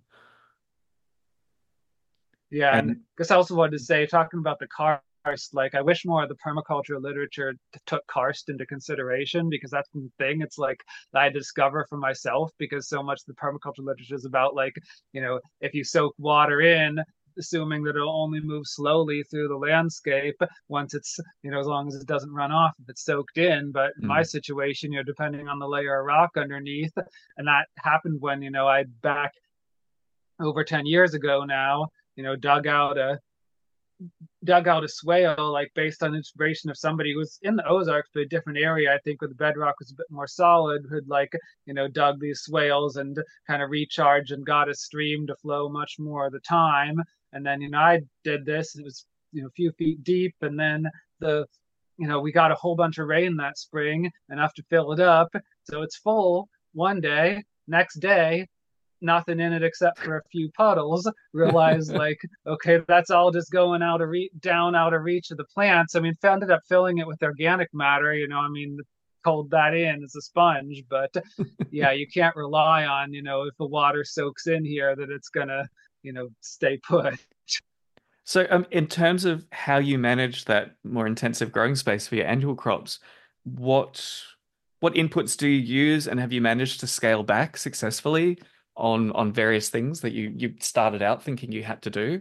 Yeah, and I And guess I also wanted to say, talking about the karst, like I wish more of the permaculture literature took karst into consideration, because that's the thing. It's like I discover for myself, because so much of the permaculture literature is about like, you know, if you soak water in, assuming that it'll only move slowly through the landscape once it's, you know, as long as it doesn't run off if it's soaked in. But in my mm, situation, you know, depending on the layer of rock underneath, and that happened when, you know, I back over ten years ago now, you know, dug out a dug out a swale, like based on inspiration of somebody who was in the Ozarks, but a different area, I think, where the bedrock was a bit more solid, who'd like, you know, dug these swales and kind of recharged and got a stream to flow much more of the time. And then, you know, I did this, it was, you know, a few feet deep, and then the you know, we got a whole bunch of rain that spring, enough to fill it up. So it's full one day. Next day, nothing in it except for a few puddles. Realized like, okay, that's all just going out of reach, down out of reach of the plants. I mean, ended up filling it with organic matter. You know, I mean, cold that in as a sponge, but yeah, you can't rely on, you know, if the water soaks in here, that it's gonna, you know, stay put. so, um, in terms of how you manage that more intensive growing space for your annual crops, what what inputs do you use, and have you managed to scale back successfully on on various things that you you started out thinking you had to do?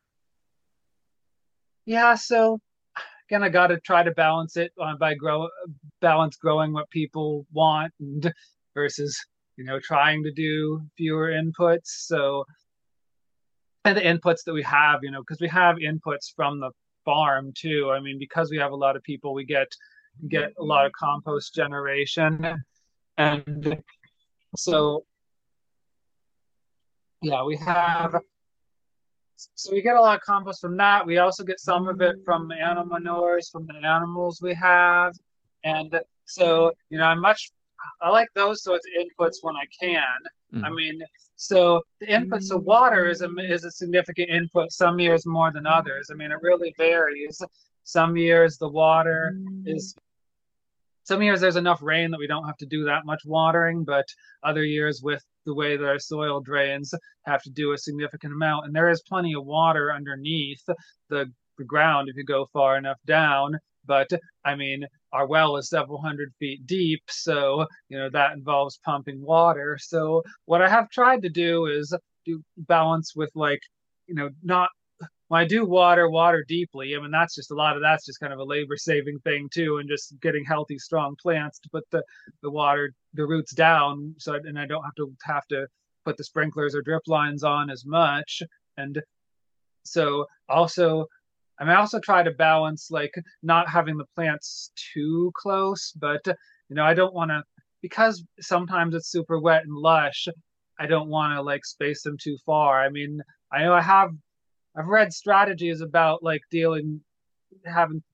Yeah, so again, I got to try to balance it uh, by grow balance growing what people want, and versus, you know, trying to do fewer inputs. So, and the inputs that we have, you know, because we have inputs from the farm too. I mean, because we have a lot of people, we get get a lot of compost generation, and so yeah, we have so we get a lot of compost from that. We also get some of it from animal manures from the animals we have. And so, you know, I'm much, I like those sorts of inputs when I can. I Mm. mean, so the input, so water is a, is a significant input some years more than others. I mean, it really varies. Some years the water is some years there's enough rain that we don't have to do that much watering, but other years with the way that our soil drains have to do a significant amount. And there is plenty of water underneath the, the ground if you go far enough down. But I mean, our well is several hundred feet deep, so you know that involves pumping water. So what I have tried to do is do balance with like, you know, not when I do water, water deeply. I mean, that's just a lot of that's just kind of a labor saving thing too, and just getting healthy, strong plants to put the the water, the roots down, so and I don't have to have to put the sprinklers or drip lines on as much. And so also, I mean, I also try to balance like not having the plants too close, but you know, I don't want to because sometimes it's super wet and lush. I don't want to like space them too far. I mean, I know I have I've read strategies about like dealing having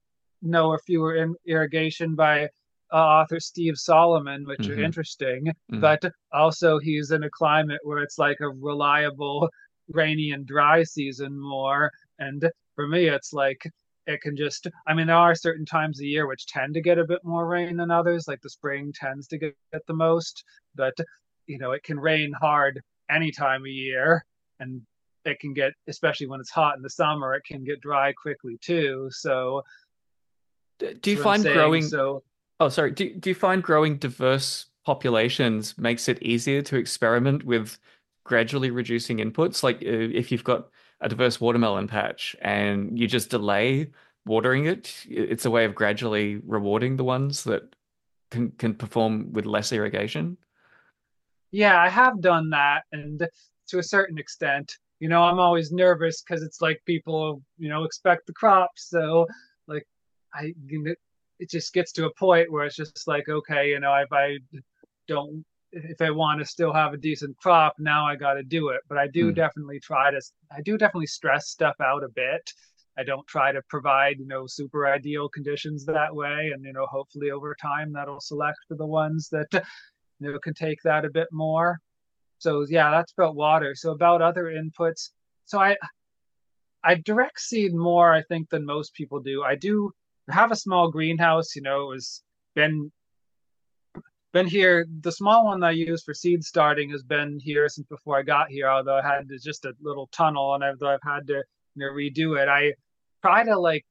know or fewer in irrigation by uh, author Steve Solomon, which are Hmm. interesting. Mm. But also, he's in a climate where it's like a reliable rainy and dry season more. And for me, it's like it can just, I mean, there are certain times of year which tend to get a bit more rain than others, like the spring tends to get, get the most, but you know, it can rain hard any time of year. And it can get, especially when it's hot in the summer, it can get dry quickly too. So D- Do you that's what I'm find saying. growing, So oh, sorry, do, do you find growing diverse populations makes it easier to experiment with gradually reducing inputs? Like uh, if you've got a diverse watermelon patch and you just delay watering it, it's a way of gradually rewarding the ones that can can perform with less irrigation. yeah, I have done that, and to a certain extent, you know, I'm always nervous because it's like people, you know, expect the crops. So, like, I, you know, it just gets to a point where it's just like, okay, you know, if I don't, if I want to still have a decent crop, now I got to do it. But I do Mm, definitely try to, I do definitely stress stuff out a bit. I don't try to provide, you know, super ideal conditions that way. And, you know, hopefully over time that'll select for the ones that, you know, can take that a bit more. So yeah, that's about water. So about other inputs. So I I direct seed more, I think, than most people do. I do have a small greenhouse, you know, it was been been here. The small one that I use for seed starting has been here since before I got here, although I had just a little tunnel and I've I've had to, you know, redo it. I try to like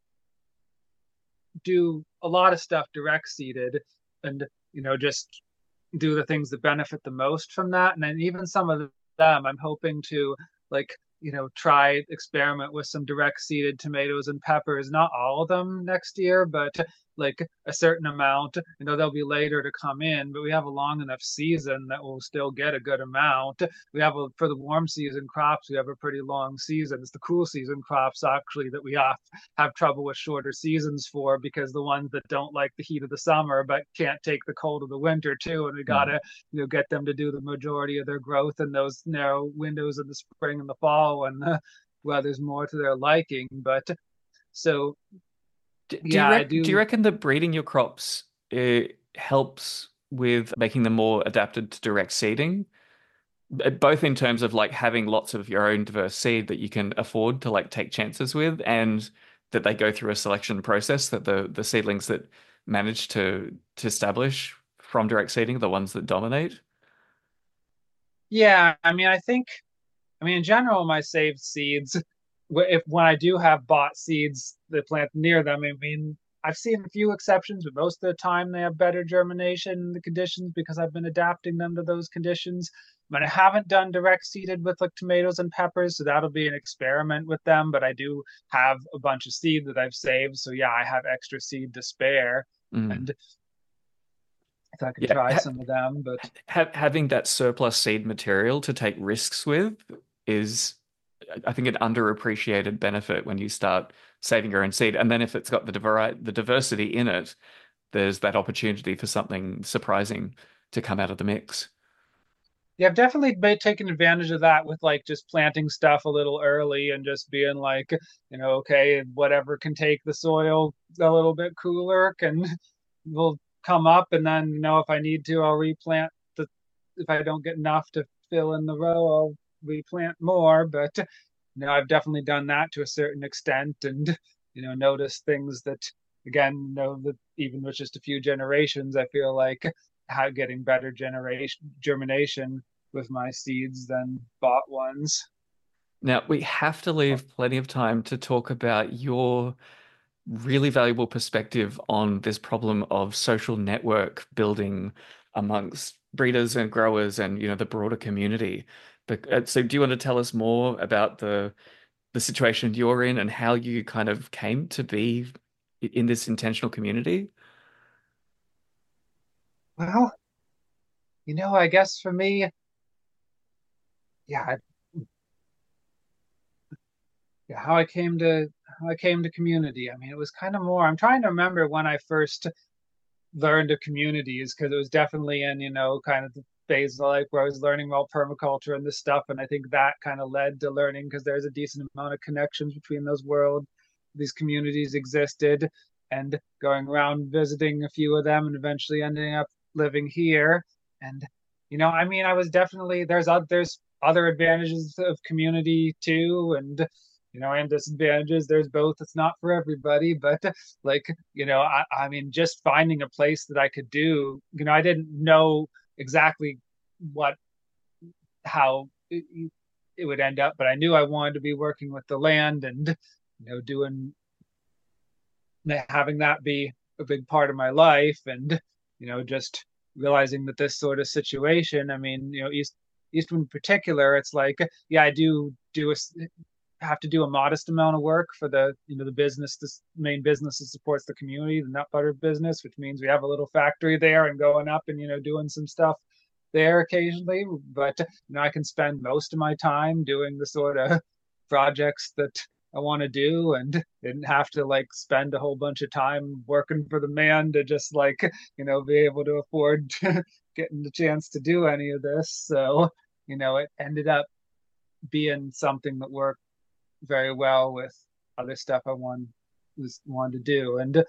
do a lot of stuff direct seeded and you know just do the things that benefit the most from that. And then even some of them, I'm hoping to like, you know, try experiment with some direct seeded tomatoes and peppers. Not all of them next year, but like a certain amount. You know, they'll be later to come in, but we have a long enough season that we'll still get a good amount. We have a, for the warm season crops, we have a pretty long season. It's the cool season crops actually that we have have trouble with shorter seasons for because the ones that don't like the heat of the summer but can't take the cold of the winter too, and we mm. gotta you know get them to do the majority of their growth in those narrow windows of the spring and the fall when the weather's more to their liking. But so Do, do you yeah, I rec do you do. reckon that breeding your crops uh, helps with making them more adapted to direct seeding? B- Both in terms of like having lots of your own diverse seed that you can afford to like take chances with, and that they go through a selection process that the the seedlings that manage to to establish from direct seeding are the ones that dominate. Yeah, I mean, I think I mean, in general, my saved seeds, if when I do have bought seeds that plant near them, I mean, I've seen a few exceptions, but most of the time they have better germination in the conditions because I've been adapting them to those conditions. But I haven't done direct seeded with like tomatoes and peppers, so that'll be an experiment with them. But I do have a bunch of seed that I've saved, so yeah, I have extra seed to spare, Mm. and if I can Yeah, try ha some of them. But ha having that surplus seed material to take risks with is, I think, an underappreciated benefit when you start saving your own seed. And then if it's got the diver the diversity in it, there's that opportunity for something surprising to come out of the mix. yeah, I've definitely been taking advantage of that with like just planting stuff a little early and just being like, you know, okay, whatever can take the soil a little bit cooler can will come up, and then you know if I need to, I'll replant the if I don't get enough to fill in the row, I'll replant more. But you know, I've definitely done that to a certain extent, and you know, noticed things that again, you know, that even with just a few generations, I feel like how getting better generation germination with my seeds than bought ones. Now, we have to leave plenty of time to talk about your really valuable perspective on this problem of social network building amongst breeders and growers and, you know, the broader community. But uh, so do you want to tell us more about the the situation you're in and how you kind of came to be in this intentional community? Well, you know, I guess for me, yeah, yeah, how I came to how I came to community. I mean, it was kind of more. I'm trying to remember when I first learned of communities because it was definitely in, you know, kind of the phase of life where I was learning about permaculture and this stuff. And I think that kind of led to learning because there's a decent amount of connections between those worlds. These communities existed. and going around visiting a few of them and eventually ending up living here. And, you know, I mean, I was definitely, there's, there's other advantages of community too. And, you know, and disadvantages. There's both. It's not for everybody, but like, you know, I, I mean, just finding a place that I could do, you know, I didn't know exactly what, how it, it would end up, but I knew I wanted to be working with the land and, you know, doing, having that be a big part of my life. And, you know, just realizing that this sort of situation, I mean, you know, East, Eastwood in particular, it's like, yeah, I do do a, have to do a modest amount of work for the you know the business, this main business that supports the community, the nut butter business, which means we have a little factory there and going up and you know doing some stuff there occasionally. But you know I can spend most of my time doing the sort of projects that I want to do and didn't have to like spend a whole bunch of time working for the man to just like you know be able to afford getting the chance to do any of this. So you know it ended up being something that worked very well with other stuff I want was wanted to do. And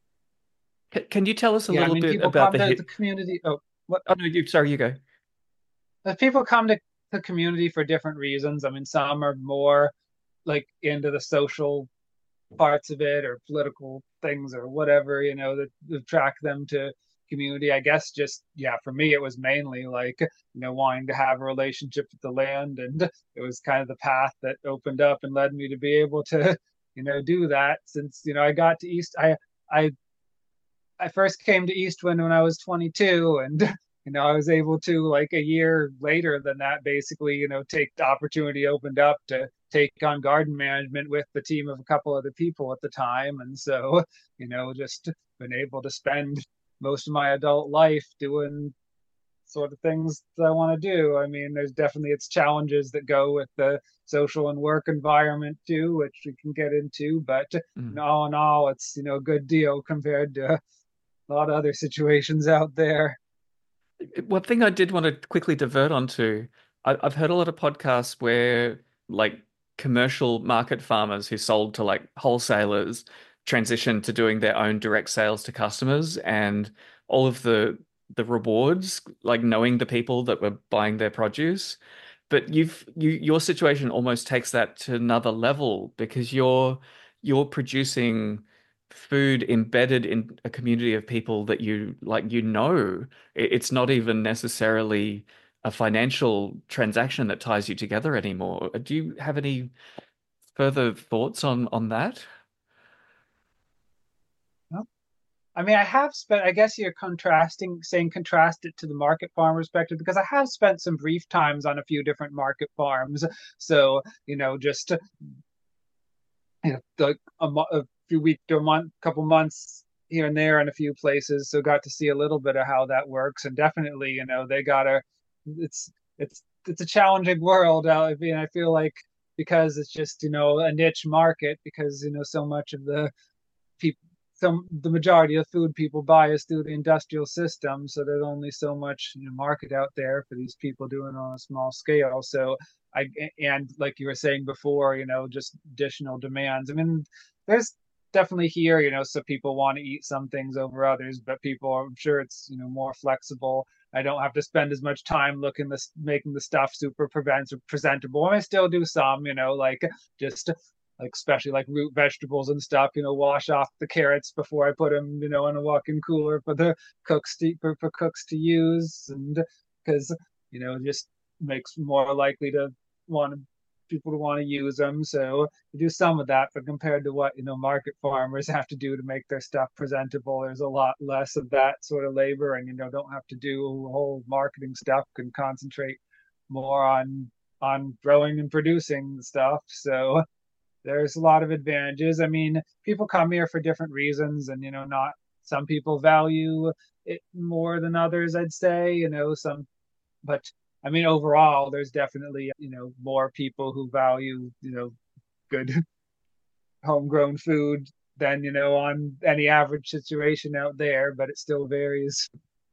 C- Can you tell us a yeah, I little mean, bit people about come the to the hit? community. Oh, what? Oh no, you sorry, you go. uh, People come to the community for different reasons. I mean, some are more like into the social parts of it or political things or whatever, you know, that, that attract them to community. I guess just, yeah, for me, it was mainly like, you know, wanting to have a relationship with the land. And it was kind of the path that opened up and led me to be able to, you know, do that since, you know, I got to East, I, I, I first came to Eastwind when I was twenty-two and, you know, I was able to like a year later than that, basically, you know, take the opportunity opened up to take on garden management with the team of a couple other people at the time. And so, you know, just been able to spend most of my adult life doing sort of things that I want to do. I mean, there's definitely its challenges that go with the social and work environment too, which we can get into. But you Mm. know, all in all, it's you know a good deal compared to a lot of other situations out there. One thing I did want to quickly divert onto, I, I've heard a lot of podcasts where like commercial market farmers who sold to like wholesalers transitioned to doing their own direct sales to customers and all of the the rewards, like knowing the people that were buying their produce. But you've you your situation almost takes that to another level because you're you're producing food embedded in a community of people that you like you know it's not even necessarily a financial transaction that ties you together anymore. Do you have any further thoughts on on that? Well, I mean, I have spent, I guess you're contrasting, saying contrast it to the market farm perspective, because I have spent some brief times on a few different market farms. So, you know, just you know, like a, a few weeks to a month, couple months here and there in a few places. So got to see a little bit of how that works, and definitely, you know, they gotta. It's it's it's a challenging world. I mean, I feel like because it's just you know a niche market because you know so much of the people some the majority of food people buy is through the industrial system, so there's only so much you know, market out there for these people doing it on a small scale. So I and like you were saying before, you know, just additional demands. I mean, there's definitely here, you know, so people want to eat some things over others, but people, I'm sure it's you know more flexible. I don't have to spend as much time looking this making the stuff super prevent presentable. And I still do some, you know, like just like especially like root vegetables and stuff, you know, wash off the carrots before I put them, you know, in a walk-in cooler for the cooks to for, for cooks to use, and because you know just makes more likely to want people to want to use them. So you do some of that, but compared to what you know market farmers have to do to make their stuff presentable, there's a lot less of that sort of labor, and you know don't have to do a whole marketing stuff. Can concentrate more on on growing and producing the stuff. So there's a lot of advantages. I mean, people come here for different reasons, and you know, not some people value it more than others, I'd say, you know, some, but I mean, overall, there's definitely, you know, more people who value, you know, good homegrown food than, you know, on any average situation out there, but it still varies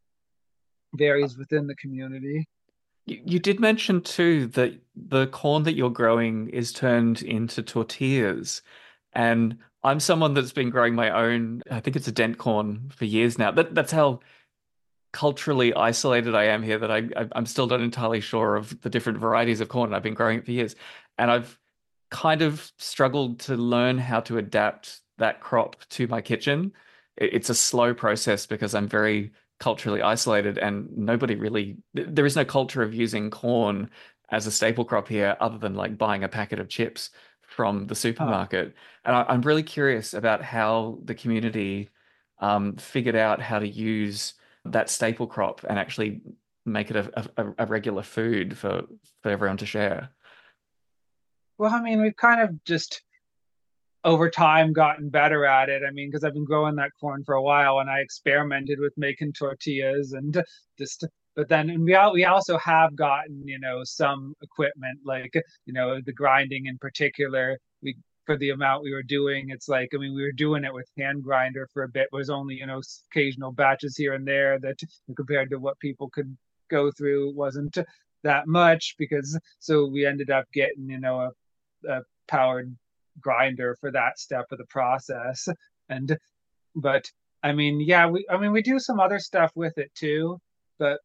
varies within the community. You, you did mention too that the corn that you're growing is turned into tortillas. And I'm someone that's been growing my own, I think it's a dent corn for years now. That that's how culturally isolated I am here that I, I I'm still not entirely sure of the different varieties of corn. I've been growing it for years, and I've kind of struggled to learn how to adapt that crop to my kitchen. It- It's a slow process because I'm very culturally isolated, and nobody really, there is no culture of using corn as a staple crop here other than like buying a packet of chips from the Huh. supermarket. And I, I'm really curious about how the community um, figured out how to use that staple crop and actually make it a, a, a regular food for for everyone to share. Well, I mean, we've kind of just over time gotten better at it. I mean, because I've been growing that corn for a while and I experimented with making tortillas and just, but then we all, we also have gotten, you know, some equipment like, you know, the grinding in particular. We For the amount we were doing, it's like, I mean, we were doing it with hand grinder for a bit. It was only, you know, occasional batches here and there that compared to what people could go through wasn't that much because so we ended up getting, you know, a, a powered grinder for that step of the process. And but I mean, yeah, we I mean we do some other stuff with it too, but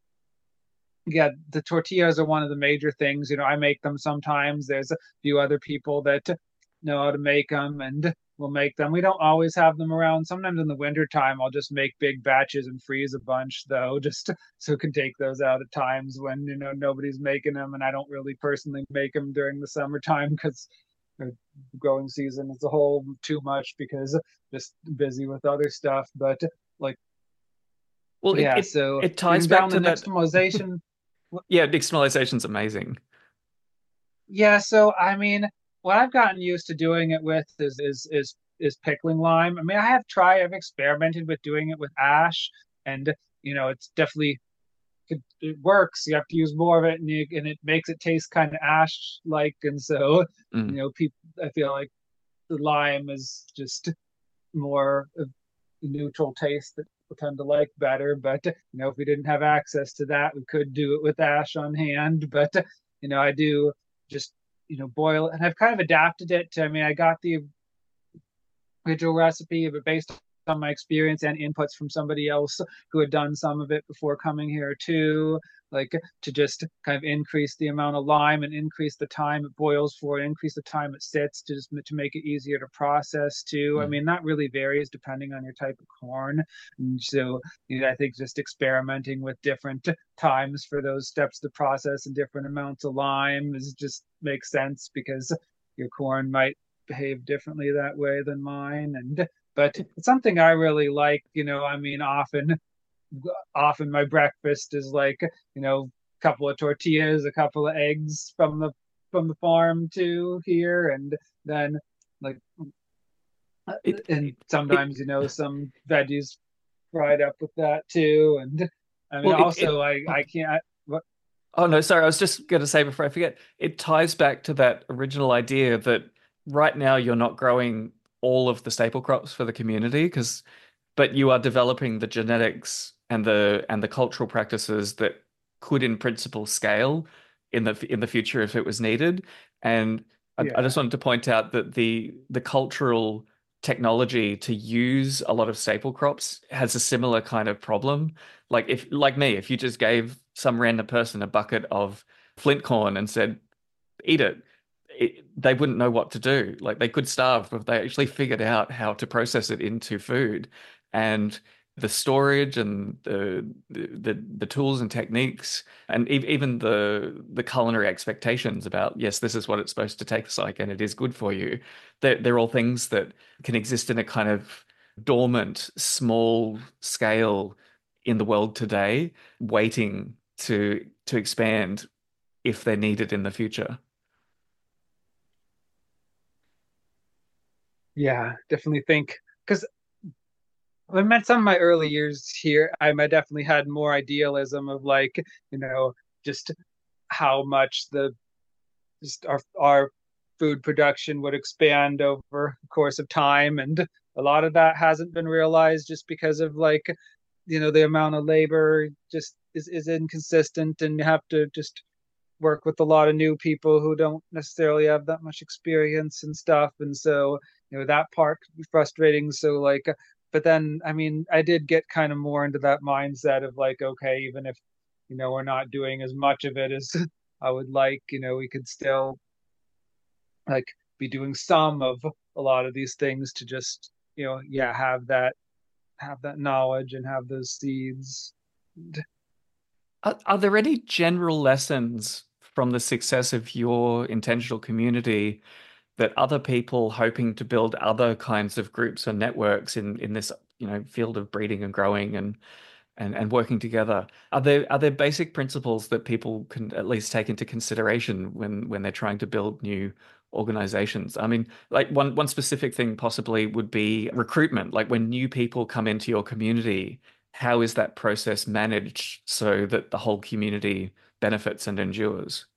yeah, the tortillas are one of the major things. You know, I make them sometimes. There's a few other people that know how to make them and we'll make them. We don't always have them around. Sometimes in the winter time, I'll just make big batches and freeze a bunch though, just so I can take those out at times when, you know, nobody's making them and I don't really personally make them during the summertime because the growing season as a whole too much because just busy with other stuff. But like, Well, it yeah, it so it ties even back down the to that. nixtamalization. Yeah, nixtamalization's amazing. Yeah, so I mean, what I've gotten used to doing it with is is is is pickling lime. I mean, I have tried, I've experimented with doing it with ash, and you know, it's definitely it, it works. You have to use more of it, and you, and it makes it taste kind of ash-like. And so, you Mm. know, people, I feel like the lime is just more of a neutral taste that we tend to like better. But you know, if we didn't have access to that, we could do it with ash on hand. But you know, I do just you know boil it, and I've kind of adapted it to. I mean, I got the original recipe, but based on my experience and inputs from somebody else who had done some of it before coming here too, like to just kind of increase the amount of lime and increase the time it boils for, increase the time it sits to just to make it easier to process too. I Mm. mean, that really varies depending on your type of corn. And so, you know, I think just experimenting with different times for those steps to process and different amounts of lime is just makes sense because your corn might behave differently that way than mine. And but it's something I really like. You know, I mean, often often my breakfast is like you know a couple of tortillas, a couple of eggs from the from the farm too here, and then like It, and it sometimes you know some veggies fried up with that too. And I mean, well it it also I I can't. What, oh no, sorry, I was just going to say before I forget, it ties back to that original idea that right now you're not growing all of the staple crops for the community because but you are developing the genetics and the and the cultural practices that could in principle scale in the in the future if it was needed. And I, I just yeah, wanted to point out that the the cultural technology to use a lot of staple crops has a similar kind of problem. Like if like me, if you just gave some random person a bucket of flint corn and said, eat it, it, they wouldn't know what to do. Like they could starve if they actually figured out how to process it into food. And the storage and the the the tools and techniques and e even the the culinary expectations about yes, this is what it's supposed to taste like and it is good for you. They're, they're all things that can exist in a kind of dormant, small scale in the world today, waiting to to expand if they're needed in the future. yeah, definitely think because I met some of my early years here. I, I definitely had more idealism of like, you know, just how much the just our our food production would expand over the course of time, and a lot of that hasn't been realized just because of like, you know, the amount of labor just is is inconsistent, and you have to just work with a lot of new people who don't necessarily have that much experience and stuff, and so you know, that part could be frustrating. So like, but then, I mean, I did get kind of more into that mindset of like, okay, even if, you know, we're not doing as much of it as I would like, you know, we could still like be doing some of a lot of these things to just, you know, yeah, have that have that knowledge and have those seeds. Are, are there any general lessons from the success of your intentional community that other people hoping to build other kinds of groups or networks in in this, you know, field of breeding and growing and and and working together, are there are there basic principles that people can at least take into consideration when when they're trying to build new organizations? I mean, like one one specific thing possibly would be recruitment. Like when new people come into your community, how is that process managed so that the whole community benefits and endures?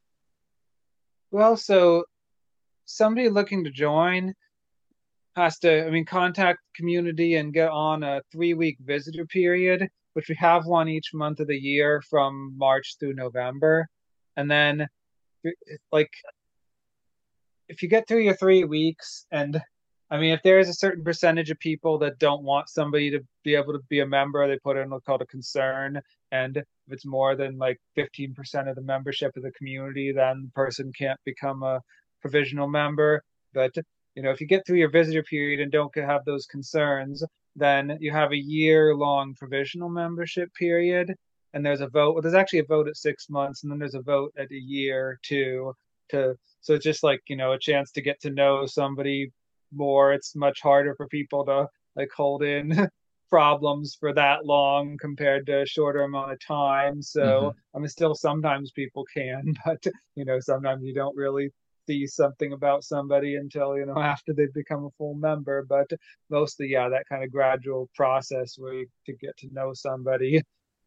Well, so somebody looking to join has to, I mean, contact the community and get on a three week visitor period, which we have one each month of the year from March through November. And then, like, if you get through your three weeks, and I mean, if there is a certain percentage of people that don't want somebody to be able to be a member, they put in what's called a concern. And if it's more than like fifteen percent of the membership of the community, then the person can't become a provisional member. But, you know, if you get through your visitor period and don't have those concerns, then you have a year long provisional membership period. And there's a vote. Well, there's actually a vote at six months, and then there's a vote at a year too to so it's just like, you know, a chance to get to know somebody more. It's much harder for people to like hold in problems for that long compared to a shorter amount of time. So Hmm. I mean, still sometimes people can, but you know, sometimes you don't really see something about somebody until, you know, after they've become a full member. But mostly, yeah, that kind of gradual process where you to get to know somebody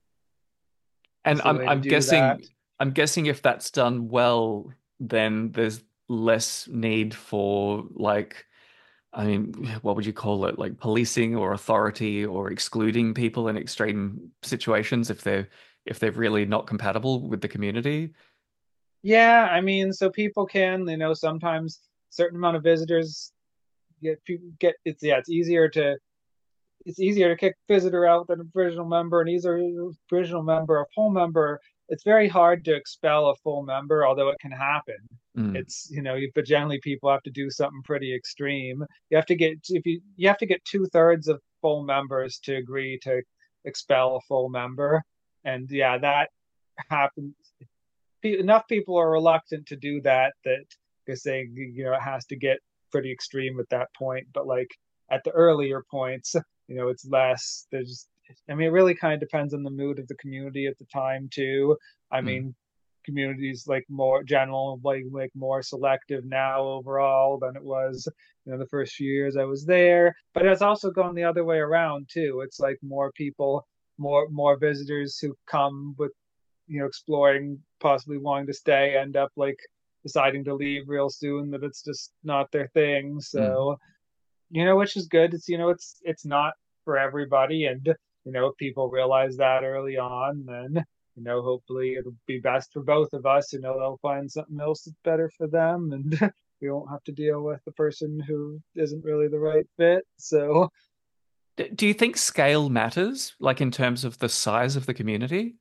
And is the I'm way to I'm do that. guessing I'm guessing if that's done well, then there's less need for like, I mean, what would you call it? Like policing or authority or excluding people in extreme situations if they're if they're really not compatible with the community. Yeah, I mean, so people can, you know, sometimes certain amount of visitors get get it's yeah, it's easier to it's easier to kick visitor out than a original member, and easier original member, a full member. It's very hard to expel a full member, although it can happen. Mm, It's you know, but generally people have to do something pretty extreme. You have to get if you you have to get two thirds of full members to agree to expel a full member, and yeah, that happens enough people are reluctant to do that that they're saying you know it has to get pretty extreme at that point. But like at the earlier points, you know, it's less. There's, I mean, it really kind of depends on the mood of the community at the time too. I mm, mean, communities like more general, like like more selective now overall than it was, you know, the first few years I was there. But it's also gone the other way around too. It's like more people, more more visitors who come with you know, exploring, possibly wanting to stay, end up like deciding to leave real soon that it's just not their thing. mm. So, you know, which is good. It's, you know, it's it's not for everybody. And, you know, if people realize that early on, then, you know, hopefully it'll be best for both of us. You know, they'll find something else that's better for them and we won't have to deal with the person who isn't really the right fit. So D- Do you think scale matters, like in terms of the size of the community?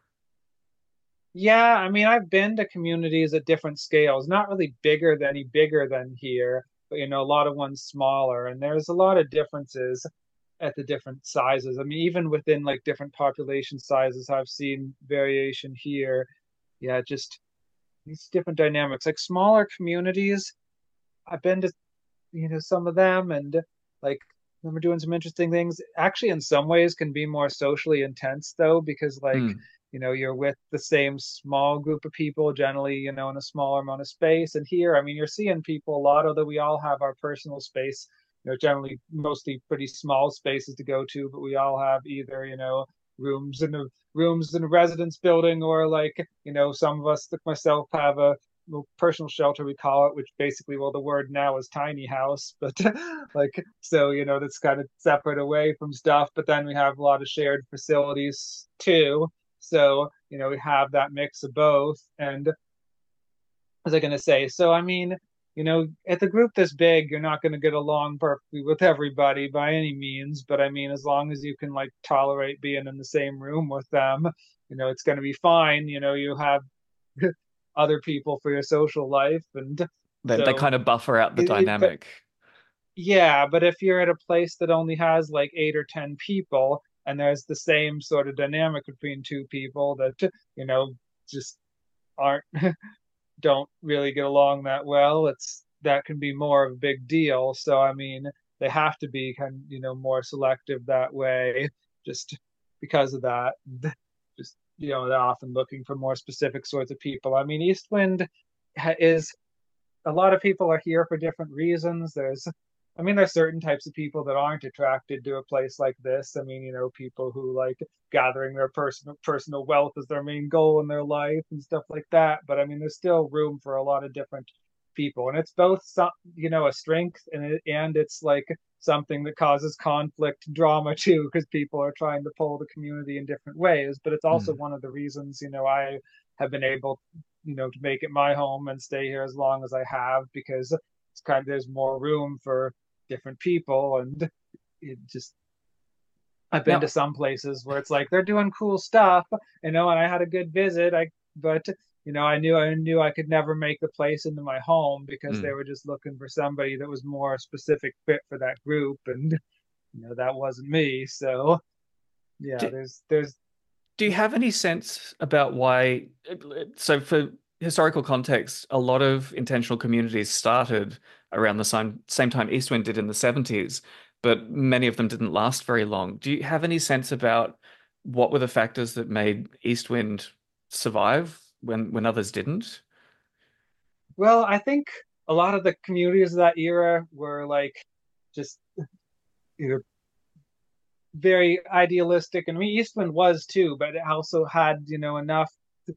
yeah, I mean, I've been to communities at different scales, not really bigger than any bigger than here, but you know, a lot of ones smaller, and there's a lot of differences at the different sizes. I mean, even within like different population sizes, I've seen variation here. Yeah, just these different dynamics. Like smaller communities, I've been to, you know, some of them and like remember doing some interesting things. Actually, in some ways can be more socially intense though, because like, Mm, you know, you're with the same small group of people, generally, you know, in a smaller amount of space. And here, I mean, you're seeing people a lot, although we all have our personal space, you know, generally mostly pretty small spaces to go to, but we all have either, you know, rooms in a rooms in a residence building or like, you know, some of us like myself have a personal shelter we call it, which basically, well, the word now is tiny house, but like so you know that's kind of separate away from stuff. But then we have a lot of shared facilities too, so you know we have that mix of both. And what was I going to say? So I mean, you know, at the group this big, you're not going to get along perfectly with everybody by any means. But I mean, as long as you can like tolerate being in the same room with them, you know, it's going to be fine. You know, you have other people for your social life. And They they so, kind of buffer out the it, it, but dynamic. yeah, but if you're at a place that only has like eight or ten people and there's the same sort of dynamic between two people that, you know, just aren't don't really get along that well, it's that can be more of a big deal. So I mean, they have to be kind of, you know, more selective that way, just because of that. Just, you know, they're often looking for more specific sorts of people. I mean, Eastwind is a lot of people are here for different reasons. There's, I mean, there's certain types of people that aren't attracted to a place like this. I mean, you know, people who like gathering their personal personal wealth as their main goal in their life and stuff like that. But I mean, there's still room for a lot of different people, and it's both some, you know, a strength and it, and it's like something that causes conflict, drama too, because people are trying to pull the community in different ways. But it's also Mm. one of the reasons, you know, I have been able, you know, to make it my home and stay here as long as I have, because it's kind of there's more room for different people. And it just I've been to Now, some places where it's like they're doing cool stuff, you know, and I had a good visit. I but you know, I knew I knew I could never make the place into my home because they mm. were just looking for somebody that was more specific fit for that group, and you know that wasn't me. So yeah, Do, there's there's do you have any sense about why? So, for historical context, a lot of intentional communities started around the same, same time Eastwind did in the seventies, but many of them didn't last very long. Do you have any sense about what were the factors that made Eastwind survive when when others didn't? well, I think a lot of the communities of that era were like just you know very idealistic, and I mean Eastland was too, but it also had you know enough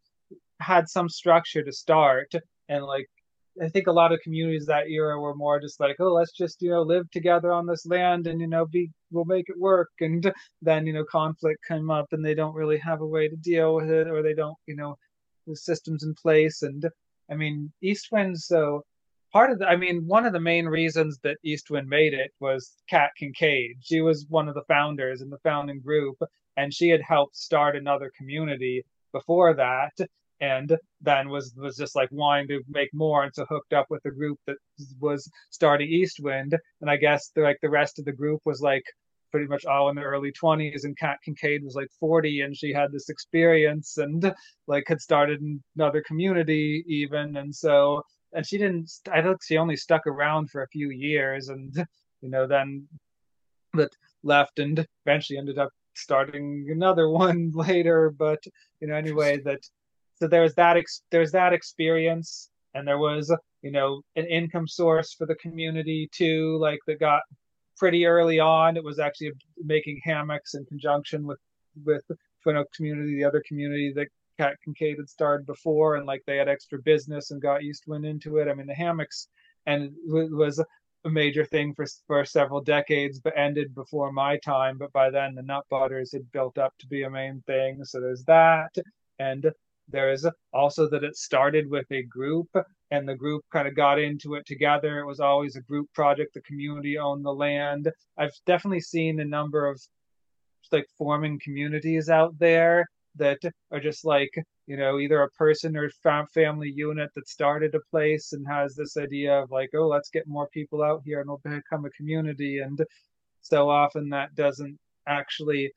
had some structure to start. And like I think a lot of communities that era were more just like, oh, let's just you know live together on this land and you know be we'll make it work. And then you know conflict came up and they don't really have a way to deal with it, or they don't you know the systems in place. And I mean Eastwind, so part of the I mean one of the main reasons that Eastwind made it was Kat Kincaid. She was one of the founders in the founding group, and she had helped start another community before that, and then was was just like wanting to make more, and so hooked up with a group that was starting Eastwind. And I guess the, like the rest of the group was like pretty much all in the early twenties, and Kat Kincaid was like forty, and she had this experience and like had started another community even. And so and she didn't I think she only stuck around for a few years, and you know then that left and eventually ended up starting another one later. But you know anyway, Interesting. that so there's that ex- there's that experience, and there was you know an income source for the community too, like that got pretty early on. It was actually making hammocks in conjunction with with Twin Community, the other community that Kat Kincaid had started before, and like they had extra business and got Eastwind into it. I mean the hammocks and it was a major thing for for several decades, but ended before my time. But by then, the nut butters had built up to be a main thing. So there's that, and there's also that it started with a group, and the group kind of got into it together. It was always a group project. The community owned the land. I've definitely seen a number of like forming communities out there that are just like you know either a person or family unit that started a place and has this idea of like, oh, let's get more people out here and we'll become a community. And so often that doesn't actually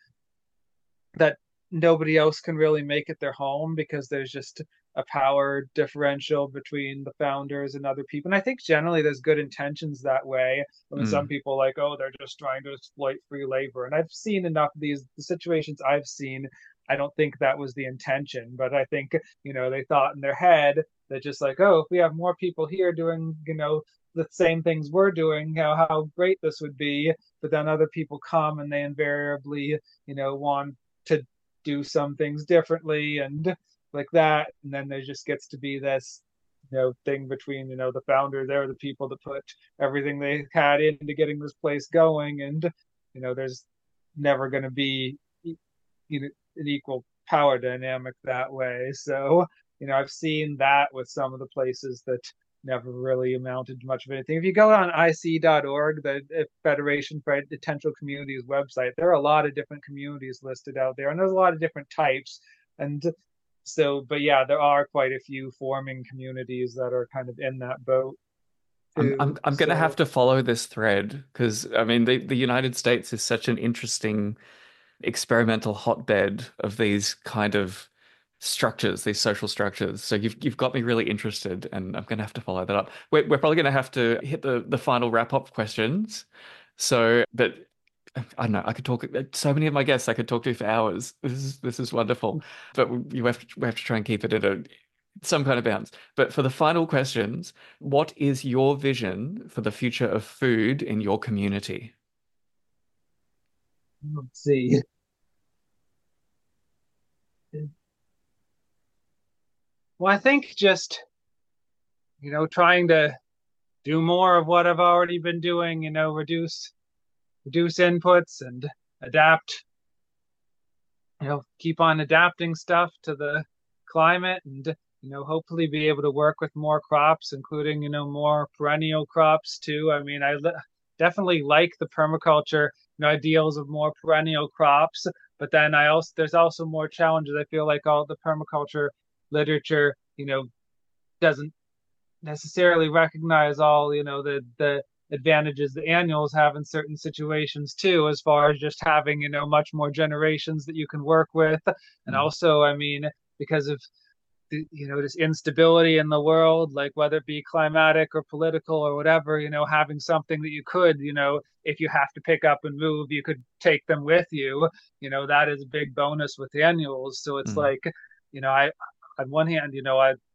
that nobody else can really make it their home because there's just a power differential between the founders and other people. And I think generally there's good intentions that way. I mean, some Mm. people like, oh, they're just trying to exploit free labor. And I've seen enough of these the situations I've seen. I don't think that was the intention, but I think, you know, they thought in their head that just like, oh, if we have more people here doing, you know, the same things we're doing, how, how great this would be. But then other people come and they invariably, you know, want to do some things differently and like that. And then there just gets to be this you know thing between you know the founder, they're the people that put everything they had into getting this place going. And you know there's never going to be you know an equal power dynamic that way. So you know I've seen that with some of the places that never really amounted to much of anything. If you go on I C dot org, the Federation for Intentional Communities website, there are a lot of different communities listed out there, and there's a lot of different types. And so, but yeah, there are quite a few forming communities that are kind of in that boat I'm I'm too. I'm gonna have So to follow this thread because I mean the the United States is such an interesting experimental hotbed of these kind of structures, these social structures. So you've you've got me really interested, and I'm gonna have to follow that up. We're we're probably gonna have to hit the the final wrap up questions. So, but I don't know. I could talk so many of my guests I could talk to for hours. This is this is wonderful, but you have to we have to try and keep it at a some kind of bounds. But for the final questions, what is your vision for the future of food in your community? let's see. Well, I think just, you know, trying to do more of what I've already been doing, you know, reduce reduce inputs and adapt, you know, keep on adapting stuff to the climate and, you know, hopefully be able to work with more crops, including, you know, more perennial crops too. I mean, I definitely like the permaculture, you know, ideals of more perennial crops, but then I also, there's also more challenges. I feel like all the permaculture literature, you know, doesn't necessarily recognize all, you know, the the advantages the annuals have in certain situations too, as far as just having, you know, much more generations that you can work with. And Mm, also, I mean, because of the, you know, this instability in the world, like whether it be climatic or political or whatever, you know, having something that you could, you know, if you have to pick up and move, you could take them with you, you know, that is a big bonus with the annuals. So it's mm. like, you know, I on one hand, you know, I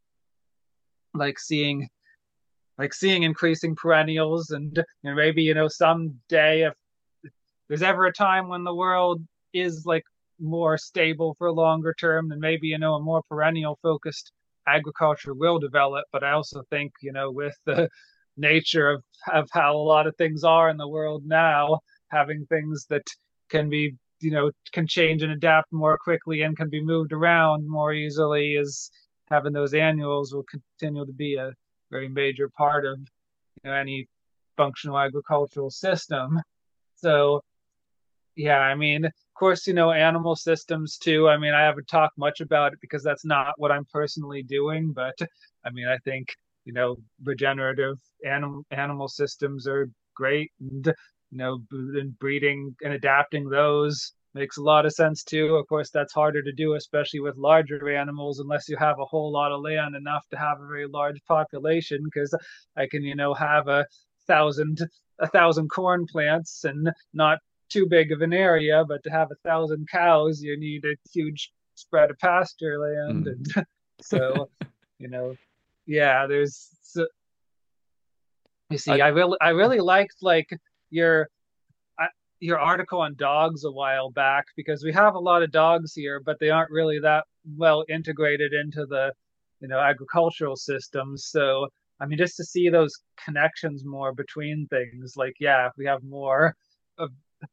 like seeing like seeing increasing perennials, and you know, maybe, you know, someday if there's ever a time when the world is like more stable for longer term, then maybe, you know, a more perennial focused agriculture will develop. But I also think, you know, with the nature of of how a lot of things are in the world now, having things that can be, you know, can change and adapt more quickly and can be moved around more easily, is having those annuals will continue to be a very major part of, you know, any functional agricultural system. So yeah, I mean, of course, you know, animal systems too. I mean, I haven't talked much about it because that's not what I'm personally doing, but I mean, I think, you know, regenerative animal animal systems are great, and you know, and breeding and adapting those makes a lot of sense too. Of course, that's harder to do, especially with larger animals, unless you have a whole lot of land, enough to have a very large population. Because I can, you know, have a thousand a thousand corn plants and not too big of an area, but to have a thousand cows, you need a huge spread of pasture land. Mm. And so, you know, yeah, there's, so, you see, I, I really, I really liked like your, uh, your article on dogs a while back, because we have a lot of dogs here, but they aren't really that well integrated into the, you know, agricultural systems. So, I mean, just to see those connections more between things, like, yeah, if we have more of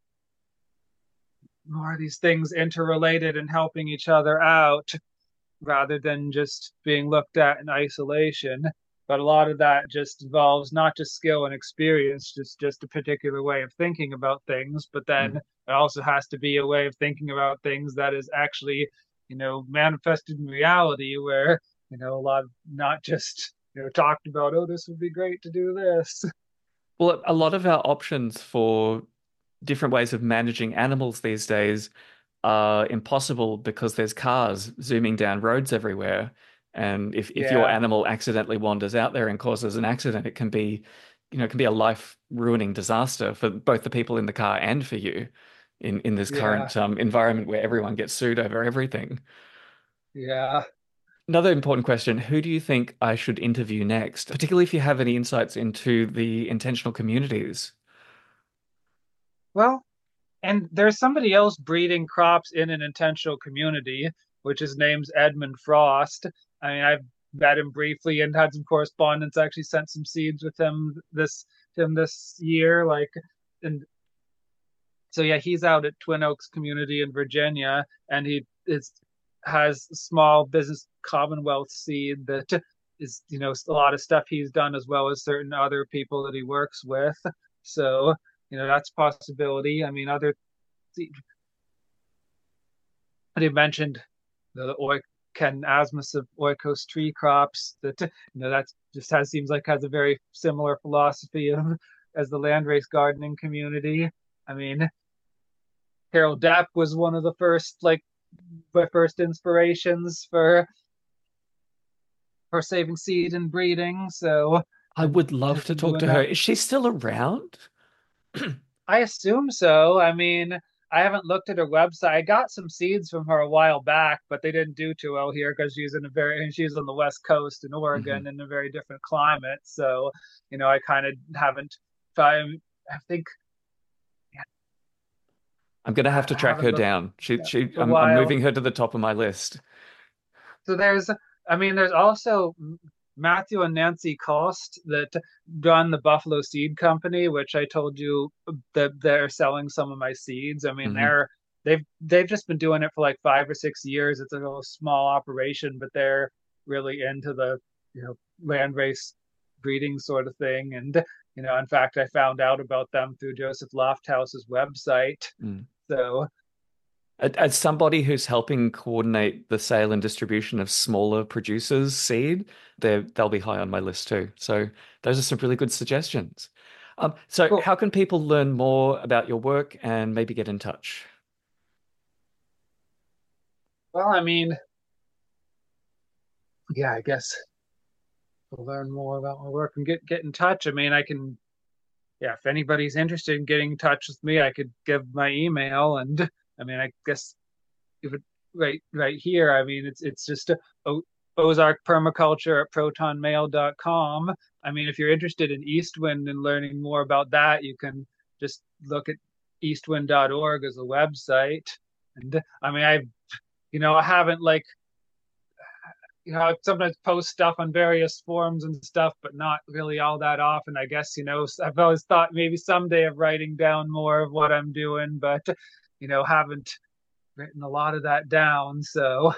more of these things interrelated and helping each other out rather than just being looked at in isolation. But a lot of that just involves not just skill and experience, just just a particular way of thinking about things, but then mm. it also has to be a way of thinking about things that is actually, you know, manifested in reality, where, you know, a lot of not just, you know, talked about, oh, this would be great to do this. Well, a lot of our options for different ways of managing animals these days are impossible because there's cars zooming down roads everywhere. And if, if your Yeah, animal accidentally wanders out there and causes an accident, it can be, you know, it can be a life ruining disaster for both the people in the car and for you in, in this yeah, current um, environment where everyone gets sued over everything. yeah. Another important question, who do you think I should interview next, particularly if you have any insights into the intentional communities? Well, and there's somebody else breeding crops in an intentional community, which his name's Edmund Frost. I mean, I've met him briefly and had some correspondence. Actually, sent some seeds with him this him this year. Like, and so yeah, he's out at Twin Oaks Community in Virginia, and he is has small business Commonwealth seed that is, you know, a lot of stuff he's done as well as certain other people that he works with. So, you know, that's a possibility. I mean, other, he mentioned the, the Ken Asmus of Oikos tree crops. That, you know, that just has seems like has a very similar philosophy of as the landrace gardening community. I mean, Carol Depp was one of the first, like, my first inspirations for for saving seed and breeding. So I I've would love just to been talk doing to her. that. Is she still around? I assume so. I mean, I haven't looked at her website. I got some seeds from her a while back, but they didn't do too well here because she's in a very she's on the west coast in Hmm. Oregon in a very different climate. So, you know, I kind of haven't tried. I think I'm gonna have I to track haven't her looked down. She, she, for a I'm, I'm while. moving her to the top of my list. So there's, I mean, there's also Matthew and Nancy Cost that run the Buffalo Seed Company, which I told you that they're selling some of my seeds. I mean, Hmm. they're they've they've just been doing it for like five or six years. It's a little small operation, but they're really into the, you know, landrace breeding sort of thing. And, you know, in fact, I found out about them through Joseph Lofthouse's website. Mm. So As somebody who's helping coordinate the sale and distribution of smaller producers' seed, they they'll be high on my list too. So those are some really good suggestions. Um, so cool. how can people learn more about your work and maybe get in touch? Well, I mean, yeah, I guess to learn more about my work and get get in touch. I mean, I can, yeah, if anybody's interested in getting in touch with me, I could give my email, and I mean, I guess if it right right here, I mean, it's it's just a, o, Ozark Permaculture at proton mail dot com. I mean, if you're interested in Eastwind and learning more about that, you can just look at eastwind dot org as a website. And I mean, I, you know, I haven't like, you know, I sometimes post stuff on various forums and stuff, but not really all that often. I guess, you know, I've always thought maybe someday of writing down more of what I'm doing, but, you know, haven't written a lot of that down. So,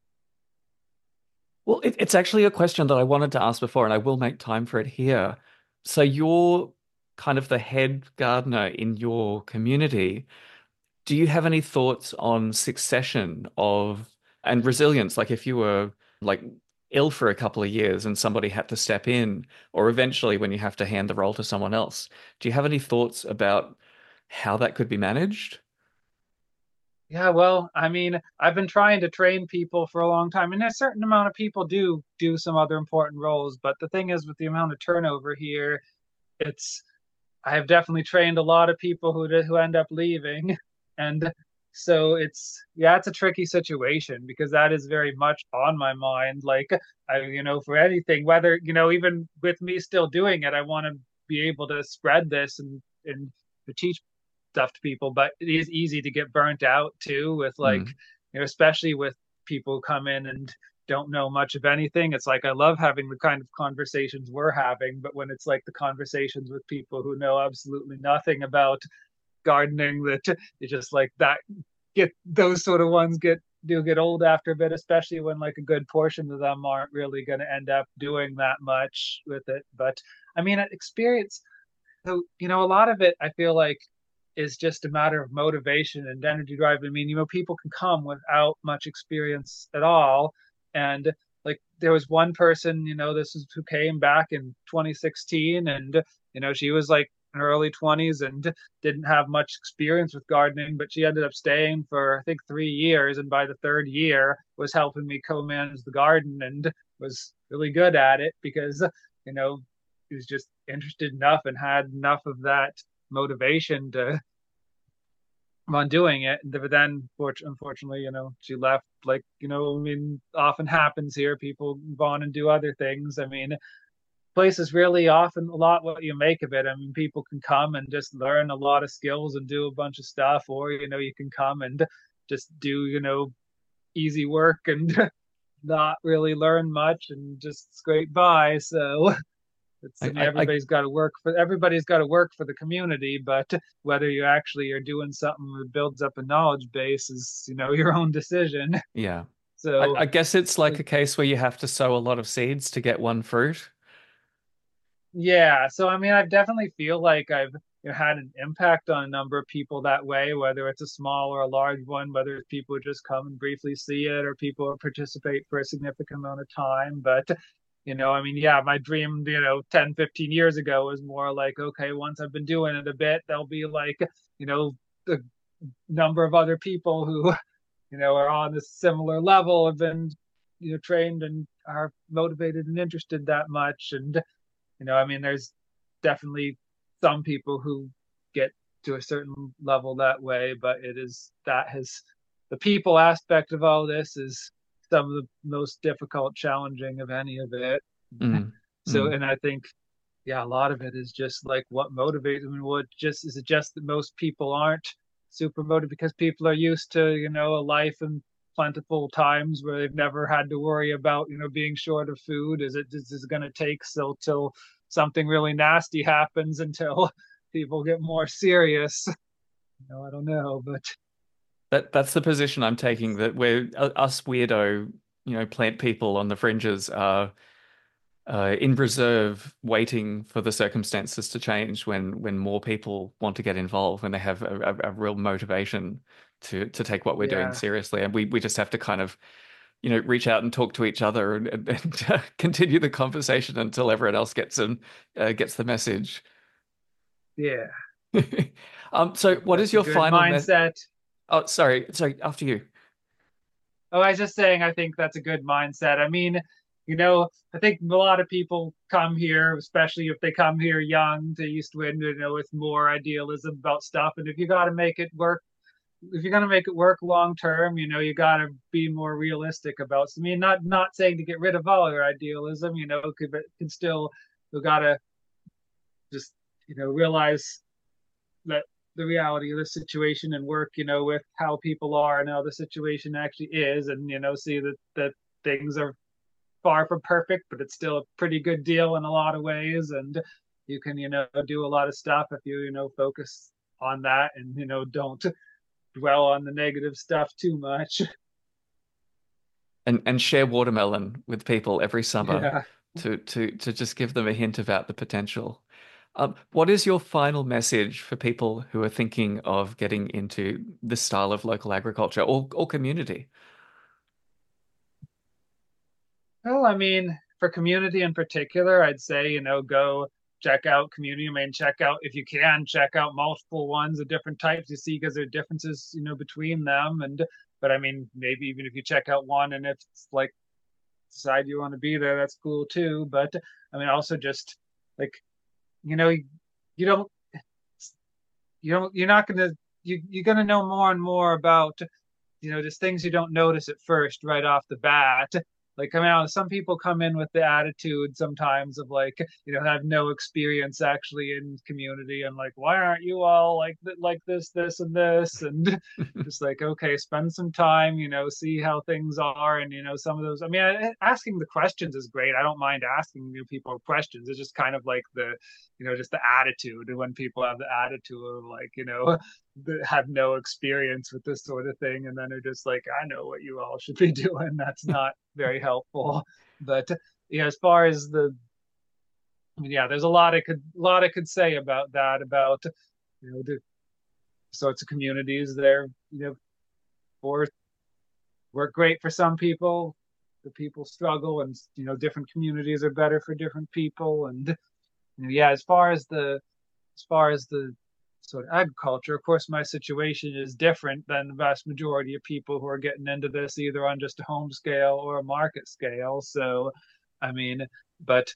Well, it, it's actually a question that I wanted to ask before, and I will make time for it here. So you're kind of the head gardener in your community. Do you have any thoughts on succession of and resilience? Like if you were like ill for a couple of years and somebody had to step in, or eventually when you have to hand the role to someone else, do you have any thoughts about how that could be managed? yeah, well, I mean, I've been trying to train people for a long time, and a certain amount of people do do some other important roles. But the thing is, with the amount of turnover here, it's I have definitely trained a lot of people who who end up leaving, and so it's yeah, it's a tricky situation because that is very much on my mind. Like I, you know, for anything, whether you know, even with me still doing it, I want to be able to spread this and and to teach stuff to people. But it is easy to get burnt out too with like, Mm, you know, especially with people who come in and don't know much of anything. It's like I love having the kind of conversations we're having, but when it's like the conversations with people who know absolutely nothing about gardening, that it's just like that get those sort of ones get do get old after a bit, especially when like a good portion of them aren't really going to end up doing that much with it. But I mean, experience. So you know, a lot of it I feel like is just a matter of motivation and energy drive. I mean, you know, people can come without much experience at all. And like there was one person, you know, this is who came back in twenty sixteen and, you know, she was like in her early twenties and didn't have much experience with gardening, but she ended up staying for, I think, three years. And by the third year was helping me co-manage the garden and was really good at it because, you know, he was just interested enough and had enough of that motivation to on doing it. But then, unfortunately, you know, she left. Like, you know, I mean, often happens here. People move on and do other things. I mean, place is really often a lot what you make of it. I mean, people can come and just learn a lot of skills and do a bunch of stuff, or you know, you can come and just do, you know, easy work and not really learn much and just scrape by. So it's, I mean, I, I, everybody's got to work for everybody's got to work for the community, but whether you actually are doing something that builds up a knowledge base is, you know, your own decision. yeah. I, So I guess it's like like, a case where you have to sow a lot of seeds to get one fruit. yeah, so I mean, I definitely feel like I've you know, had an impact on a number of people that way, whether it's a small or a large one, whether it's people who just come and briefly see it or people who participate for a significant amount of time. But, you know, I mean, yeah, my dream, you know, ten, fifteen years ago was more like, okay, once I've been doing it a bit, there'll be like, you know, a number of other people who, you know, are on a similar level, have been, you know, trained and are motivated and interested that much. And, you know, I mean, there's definitely some people who get to a certain level that way, but it is that has the people aspect of all this is some of the most difficult, challenging of any of it. Mm, So, mm. and I think, yeah, a lot of it is just like what motivates. I mean, what just is it just that most people aren't super motivated because people are used to, you know, a life in plentiful times where they've never had to worry about, you know, being short of food. Is it is it going to take so till something really nasty happens until people get more serious? You know, I don't know, but That that's the position I'm taking, that we're uh, us weirdo, you know, plant people on the fringes are uh, in reserve, waiting for the circumstances to change when when more people want to get involved, when they have a, a, a real motivation to to take what we're doing yeah, seriously, and we we just have to kind of, you know, reach out and talk to each other and, and, and uh, continue the conversation until everyone else gets them uh, gets the message. yeah, Um, I so think what is that's a your good final me mindset. Oh, sorry, sorry, after you. Oh, I was just saying, I think that's a good mindset. I mean, you know, I think a lot of people come here, especially if they come here young to East Wind, you know, with more idealism about stuff. And if you got to make it work, if you're going to make it work long term, you know, you got to be more realistic about it. I mean, not not saying to get rid of all your idealism, you know, could, but can still, you got to just, you know, realize that the reality of the situation and work, you know, with how people are and how the situation actually is, and you know, see that that things are far from perfect, but it's still a pretty good deal in a lot of ways, and you can, you know, do a lot of stuff if you, you know, focus on that and you know don't dwell on the negative stuff too much. and and share watermelon with people every summer Yeah. to to to just give them a hint about the potential. Um, what is your final message for people who are thinking of getting into this style of local agriculture or or community? Well, I mean, for community in particular, I'd say, you know, go check out community. I mean, check out, if you can, check out multiple ones of different types. You see, because there are differences, you know, between them. And, but I mean, maybe even if you check out one and if it's like decide you want to be there, that's cool too. But I mean, also just like, you know, you, you don't, you don't, you're not going to, you, you're going to know more and more about, you know, just things you don't notice at first right off the bat. Like, I mean, some people come in with the attitude sometimes of like, you know, have no experience actually in community and like, why aren't you all like like this, this, and this, and just like, okay, spend some time, you know, see how things are, and you know, some of those. I mean, asking the questions is great. I don't mind asking you people questions. It's just kind of like the, you know, just the attitude. And when people have the attitude of like, you know, that have no experience with this sort of thing and then are just like, I know what you all should be doing, that's not very helpful. But yeah, as far as the, I mean, yeah, there's a lot I could a lot I could say about that, about you know the sorts of communities there, you know, for work great for some people, the people struggle, and you know different communities are better for different people. And you know, yeah, as far as the as far as the sort of agriculture, of course, my situation is different than the vast majority of people who are getting into this either on just a home scale or a market scale. So, I mean, but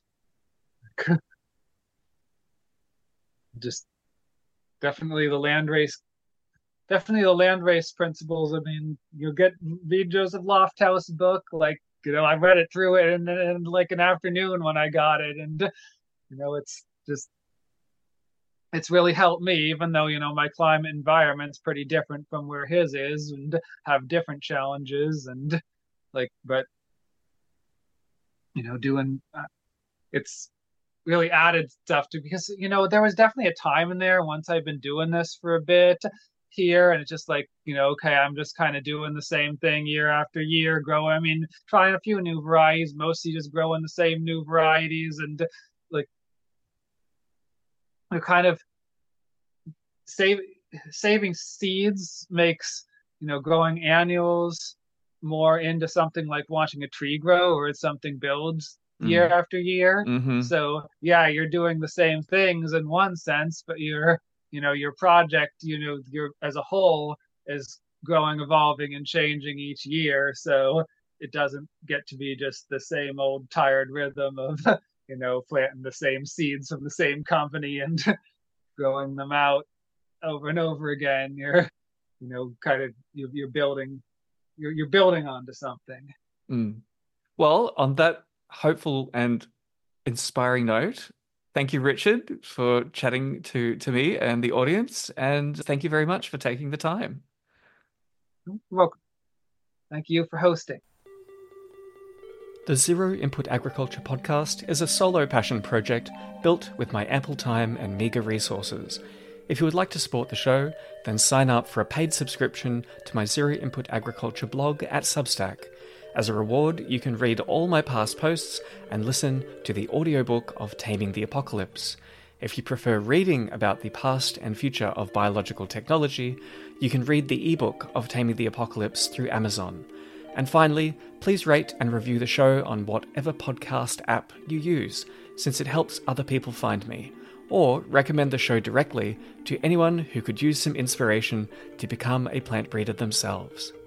just definitely the land race, definitely the land race principles. I mean, you get read Joseph Lofthouse book, like you know, I read it through it in, in like an afternoon when I got it, and you know, it's just it's really helped me, even though you know my climate environment's pretty different from where his is, and have different challenges, and like, but you know, doing uh, it's really added stuff to because you know there was definitely a time in there once I've been doing this for a bit. here, and it's just like, you know, okay, I'm just kind of doing the same thing year after year, growing. I mean, trying a few new varieties, mostly just growing the same new varieties, and like the kind of save saving seeds makes, you know, growing annuals more into something like watching a tree grow, or it's something builds year Mm. after year. Mm-hmm. So yeah, you're doing the same things in one sense, but you're, you know, your project, you know, your as a whole is growing, evolving, and changing each year. So it doesn't get to be just the same old tired rhythm of, you know, planting the same seeds from the same company and growing them out over and over again. You're, you know, kind of you're, you're building, you're you're building onto something. Mm. Well, on that hopeful and inspiring note, thank you, Richard, for chatting to to me and the audience, and thank you very much for taking the time. You're welcome. Thank you for hosting. The Zero Input Agriculture podcast is a solo passion project built with my ample time and meagre resources. If you would like to support the show, then sign up for a paid subscription to my Zero Input Agriculture blog at Substack. As a reward, you can read all my past posts and listen to the audiobook of Taming the Apocalypse. If you prefer reading about the past and future of biological technology, you can read the ebook of Taming the Apocalypse through Amazon. And finally, please rate and review the show on whatever podcast app you use, since it helps other people find me. Or recommend the show directly to anyone who could use some inspiration to become a plant breeder themselves.